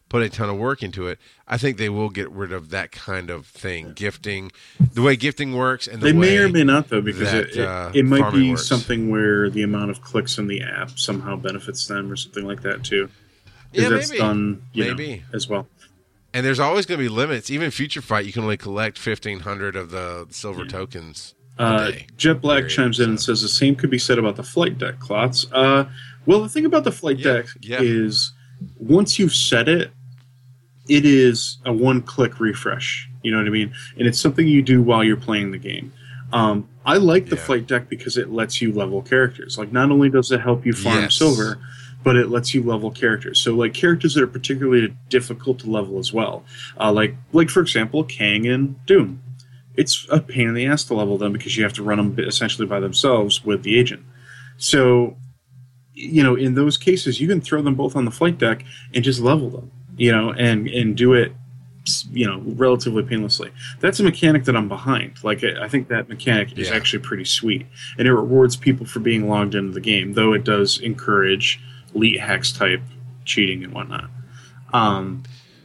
put a ton of work into it. I think they will get rid of that kind of thing, gifting, the way gifting works, and the they way may or may not though, because that, it, it, uh, it might be works. something where the amount of clicks in the app somehow benefits them or something like that too. 'Cause Yeah, that's maybe. done, you Maybe. know, as well. And there's always going to be limits. Even Future Fight, you can only collect fifteen hundred of the silver tokens. a Uh, day. Jet Black Period. chimes in and So- says the same could be said about the flight deck, Klotz. Uh, well, the thing about the flight Yeah, deck yeah. is once you've set it, it is a one-click refresh. You know what I mean? And it's something you do while you're playing the game. Um, I like the Yeah. flight deck because it lets you level characters. Like, not only does it help you farm Yes. silver, but it lets you level characters. So, like, characters that are particularly difficult to level as well. Uh, like, like for example, Kang and Doom. It's a pain in the ass to level them because you have to run them essentially by themselves with the agent. So, you know, in those cases, you can throw them both on the flight deck and just level them, you know, and, and do it, you know, relatively painlessly. That's a mechanic that I'm behind. Like, I think that mechanic is Yeah. actually pretty sweet. And it rewards people for being logged into the game, though it does encourage elite hex type cheating and whatnot. Um,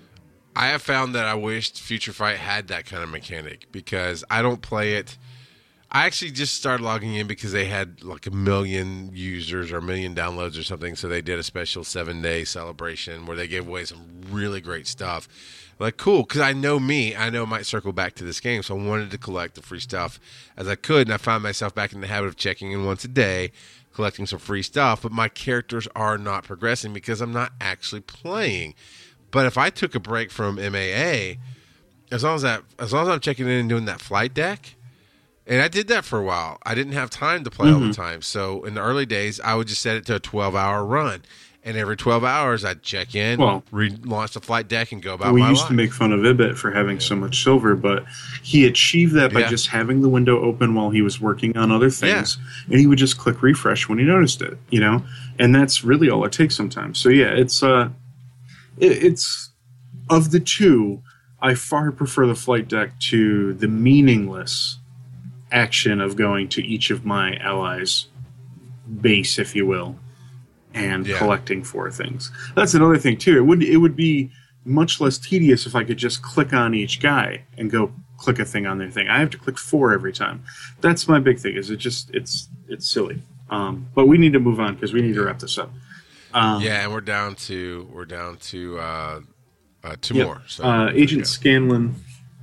I have found that I wished Future Fight had that kind of mechanic because I don't play it. I actually just started logging in because they had like a million users or a million downloads or something. So they did a special seven day celebration where they gave away some really great stuff. Like, cool, because I know me. I know I might circle back to this game. So I wanted to collect the free stuff as I could. And I found myself back in the habit of checking in once a day, collecting some free stuff. But my characters are not progressing because I'm not actually playing. But if I took a break from M A A, as long as that, as long as I'm checking in and doing that flight deck, and I did that for a while. I didn't have time to play Mm-hmm. all the time. So in the early days, I would just set it to a twelve hour run. And every twelve hours, I'd check in, Well, relaunch the flight deck, and go about we my used life. to make fun of Ibit for having so much silver, but he achieved that by Yeah. just having the window open while he was working on other things, and he would just click refresh when he noticed it, you know? And that's really all it takes sometimes. So yeah, it's uh, it, it's of the two, I far prefer the flight deck to the meaningless action of going to each of my allies' base, if you will, and Yeah. collecting for things. That's another thing too. It would it would be much less tedious if I could just click on each guy and go click a thing on their thing. I have to click four every time. That's my big thing. Is it just it's it's silly. Um, but we need to move on because we need to wrap this up. Um, Yeah, and we're down to we're down to uh, uh, two Yep. more. So uh, there we Agent go. Scanlon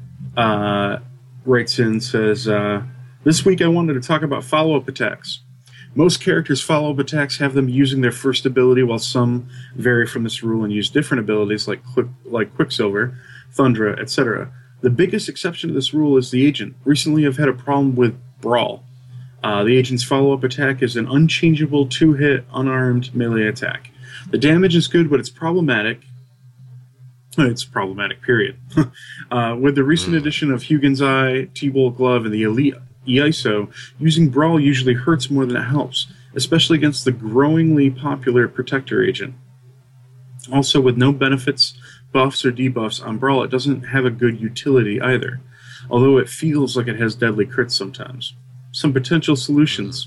uh, writes in, says, uh, this week I wanted to talk about follow-up attacks. Most characters' follow-up attacks have them using their first ability, while some vary from this rule and use different abilities like Quick, like Quicksilver, Thundra, et cetera. The biggest exception to this rule is the Agent. Recently I've had a problem with Brawl. Uh, the Agent's follow-up attack is an unchangeable two-hit, unarmed melee attack. The damage is good, but it's problematic. It's problematic, period. uh, with the recent addition of Hugin's Eye, T-Bolt Glove, and the Elite E I S O, using Brawl usually hurts more than it helps, especially against the growingly popular Protector Agent. Also, with no benefits, buffs, or debuffs on Brawl, it doesn't have a good utility either, although it feels like it has deadly crits sometimes. Some potential solutions.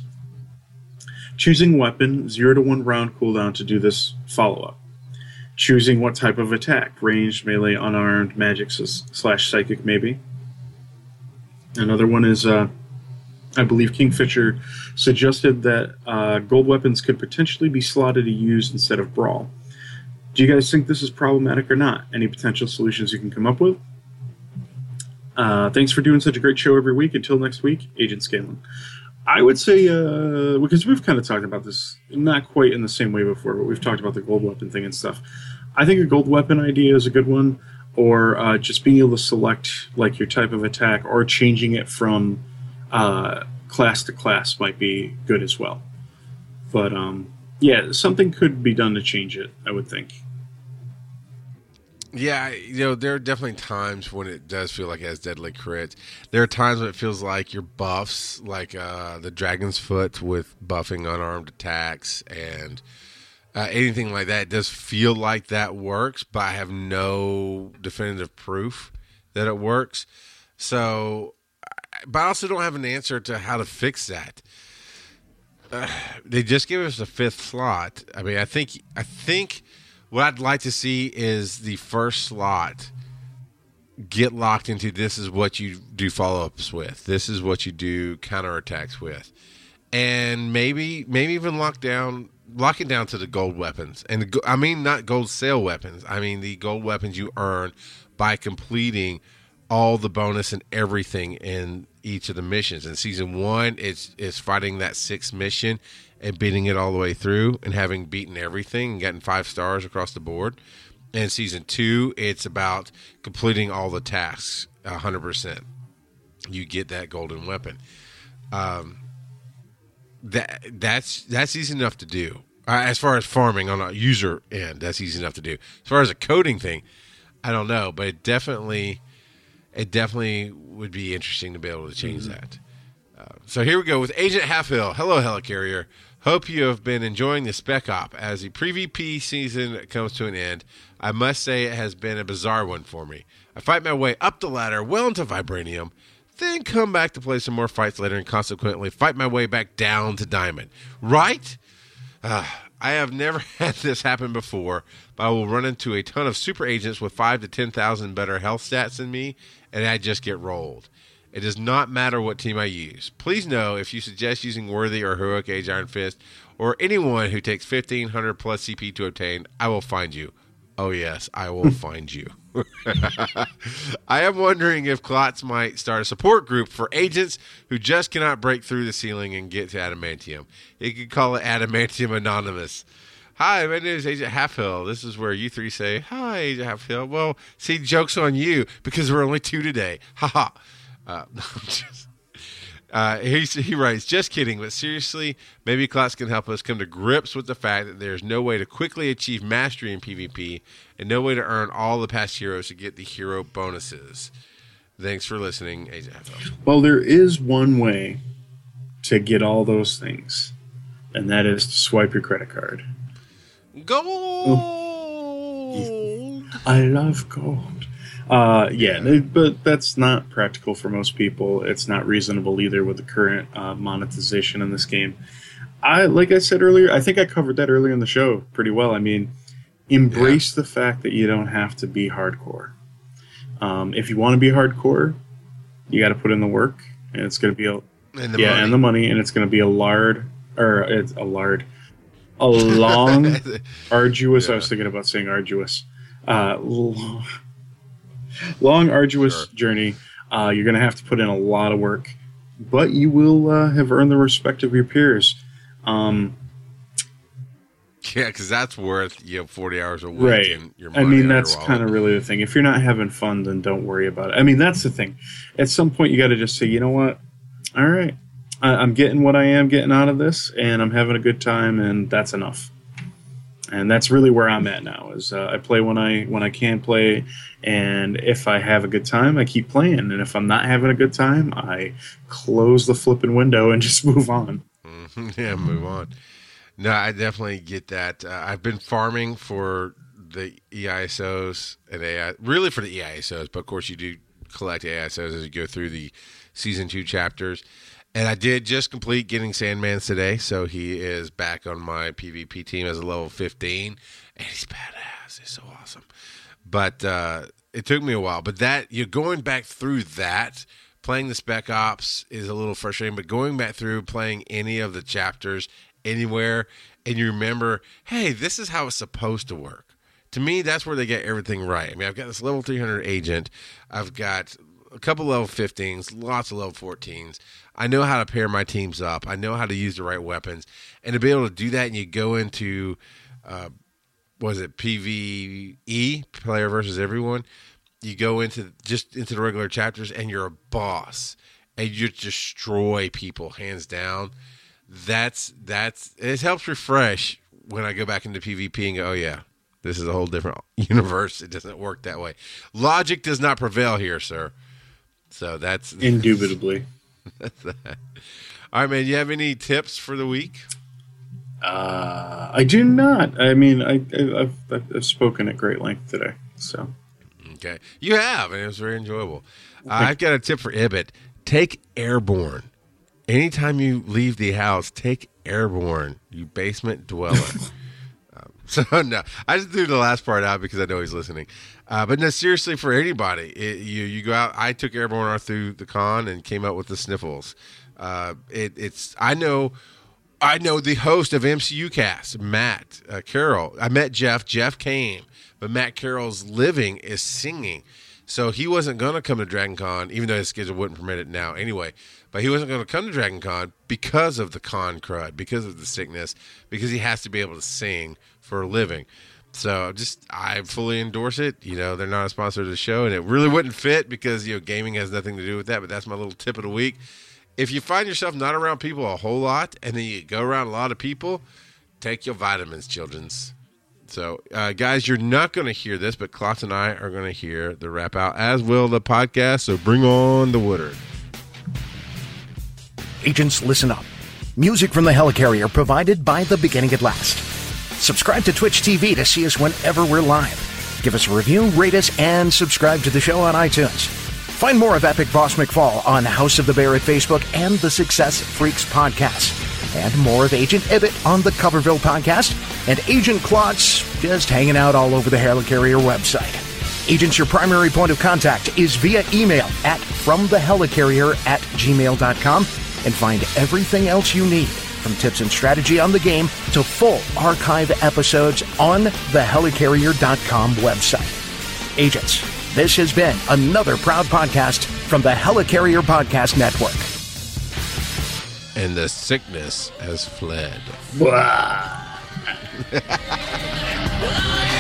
Choosing weapon, zero to one round cooldown to do this follow-up. Choosing what type of attack, ranged, melee, unarmed, magic slash psychic maybe. Another one is, uh, I believe Kingfisher suggested that uh, gold weapons could potentially be slotted to use instead of Brawl. Do you guys think this is problematic or not? Any potential solutions you can come up with? Uh, thanks for doing such a great show every week. Until next week, Agent Scanlon. I would say, uh, because we've kind of talked about this, not quite in the same way before, but we've talked about the gold weapon thing and stuff. I think a gold weapon idea is a good one, or uh, just being able to select like your type of attack, or changing it from uh, class to class might be good as well. But um, yeah, something could be done to change it, I would think. Yeah, you know, there are definitely times when it does feel like it has deadly crit. There are times when it feels like your buffs, like uh, the Dragon's Foot with buffing unarmed attacks and uh, anything like that, it does feel like that works, but I have no definitive proof that it works. So, but I also don't have an answer to how to fix that. Uh, they just gave us a fifth slot. I mean, I think, I think... what I'd like to see is the first slot get locked into this is what you do follow-ups with. This is what you do counterattacks with. And maybe maybe even lock down lock it down to the gold weapons. And the, I mean not gold sale weapons. I mean the gold weapons you earn by completing all the bonus and everything in each of the missions. In season one, it's it's fighting that sixth mission and beating it all the way through and having beaten everything and getting five stars across the board. In season two, it's about completing all the tasks one hundred percent. You get that golden weapon. Um, that that's that's easy enough to do. Uh, as far as farming on a user end, that's easy enough to do. As far as a coding thing, I don't know, but it definitely it definitely would be interesting to be able to change mm-hmm. that. Uh, so here we go with Agent Halfhill. Hello, Helicarrier. Hope you have been enjoying the Spec Op. As the PvP season comes to an end, I must say it has been a bizarre one for me. I fight my way up the ladder well into Vibranium, then come back to play some more fights later and consequently fight my way back down to Diamond. Right? Uh, I have never had this happen before, but I will run into a ton of super agents with five to ten thousand better health stats than me, and I just get rolled. It does not matter what team I use. Please know if you suggest using Worthy or Heroic Age Iron Fist, or anyone who takes fifteen hundred plus C P to obtain, I will find you. Oh yes, I will find you. I am wondering if Klotz might start a support group for agents who just cannot break through the ceiling and get to Adamantium. He could call it Adamantium Anonymous. Hi, my name is Agent Halfhill. This is where you three say, hi, Agent Halfhill. Well, see, joke's on you because we're only two today. Ha ha. Uh, just, uh, he, he writes, just kidding, but seriously, maybe Klotz can help us come to grips with the fact that there's no way to quickly achieve mastery in PvP and no way to earn all the past heroes to get the hero bonuses. Thanks for listening, Agent Halfhill. Well, there is one way to get all those things, and that is to swipe your credit card. Gold! Oh. I love gold. Uh, yeah, but that's not practical for most people. It's not reasonable either with the current uh, monetization in this game. I, like I said earlier, I think I covered that earlier in the show pretty well. I mean, embrace yeah. the fact that you don't have to be hardcore. Um, if you want to be hardcore, you got to put in the work, and it's going to be a and the yeah, money. and the money, and it's going to be a lard or it's a lard, a long, arduous. Yeah. I was thinking about saying arduous. Uh, long, Long, arduous sure. journey. Uh, you're going to have to put in a lot of work, but you will uh, have earned the respect of your peers. Um, yeah, because that's worth you know forty hours a week. Right. And your money I mean, that's kind of really the thing. If you're not having fun, then don't worry about it. I mean, that's the thing. At some point, you got to just say, you know what? All right, I- I'm getting what I am getting out of this, and I'm having a good time, and that's enough. And that's really where I'm at now. Is uh, I play when I when I can play, and if I have a good time, I keep playing. And if I'm not having a good time, I close the flipping window and just move on. Mm-hmm. Yeah, move on. No, I definitely get that. Uh, I've been farming for the E I S Os and A I, really for the E I S Os, but of course you do collect A I S Os as you go through the season two chapters. And I did just complete getting Sandmans today, so he is back on my PvP team as a level fifteen, and he's badass. He's so awesome. But uh, it took me a while. But that you're going back through that, playing the Spec Ops is a little frustrating, but going back through playing any of the chapters anywhere, and you remember, hey, this is how it's supposed to work. To me, that's where they get everything right. I mean, I've got this level three hundred agent. I've got a couple level fifteens, lots of level fourteens. I know how to pair my teams up. I know how to use the right weapons. And to be able to do that and you go into, uh, what is it, PvE, player versus everyone, you go into just into the regular chapters and you're a boss. And you destroy people, hands down. That's, that's, it helps refresh when I go back into PvP and go, oh yeah, this is a whole different universe. It doesn't work that way. Logic does not prevail here, sir. So that's indubitably. That's that. All right, man. You have any tips for the week? Uh, I do not. I mean, I, I've, I've spoken at great length today. So, okay, you have, and it was very enjoyable. Uh, I've got a tip for Ibit. Take Airborne. Anytime you leave the house, take Airborne. You basement dweller. uh, So no, I just threw the last part out because I know he's listening. Uh, but no, seriously, for anybody, it, you you go out. I took Airborne through the con and came out with the sniffles. Uh, it, it's I know. I know the host of M C U Cast, Matt uh, Carroll. I met Jeff. Jeff came, but Matt Carroll's living is singing. So he wasn't going to come to Dragon Con, even though his schedule wouldn't permit it now anyway. But he wasn't going to come to Dragon Con because of the con crud, because of the sickness, because he has to be able to sing for a living. So just, I fully endorse it. You know, they're not a sponsor of the show, and it really wouldn't fit because, you know, gaming has nothing to do with that. But that's my little tip of the week. If you find yourself not around people a whole lot, and then you go around a lot of people, take your vitamins, childrens. So, uh, guys, you're not going to hear this, but Klotz and I are going to hear the wrap out, as will the podcast. So bring on the Woodard. Agents, listen up. Music from the Helicarrier provided by The Beginning at Last. Subscribe to Twitch T V to see us whenever we're live. Give us a review, rate us, and subscribe to the show on iTunes. Find more of Epic Boss McFall on House of the Bear at Facebook and the Success Freaks podcast. And more of Agent Ibbett on the Coverville podcast. And Agent Klotz just hanging out all over the Helicarrier website. Agents, your primary point of contact is via email at fromthehelicarrier at gmail dot com. And find everything else you need, from tips and strategy on the game to full archive episodes on the helicarrier dot com website. Agents, this has been another proud podcast from the Helicarrier Podcast Network. And the sickness has fled. Wow.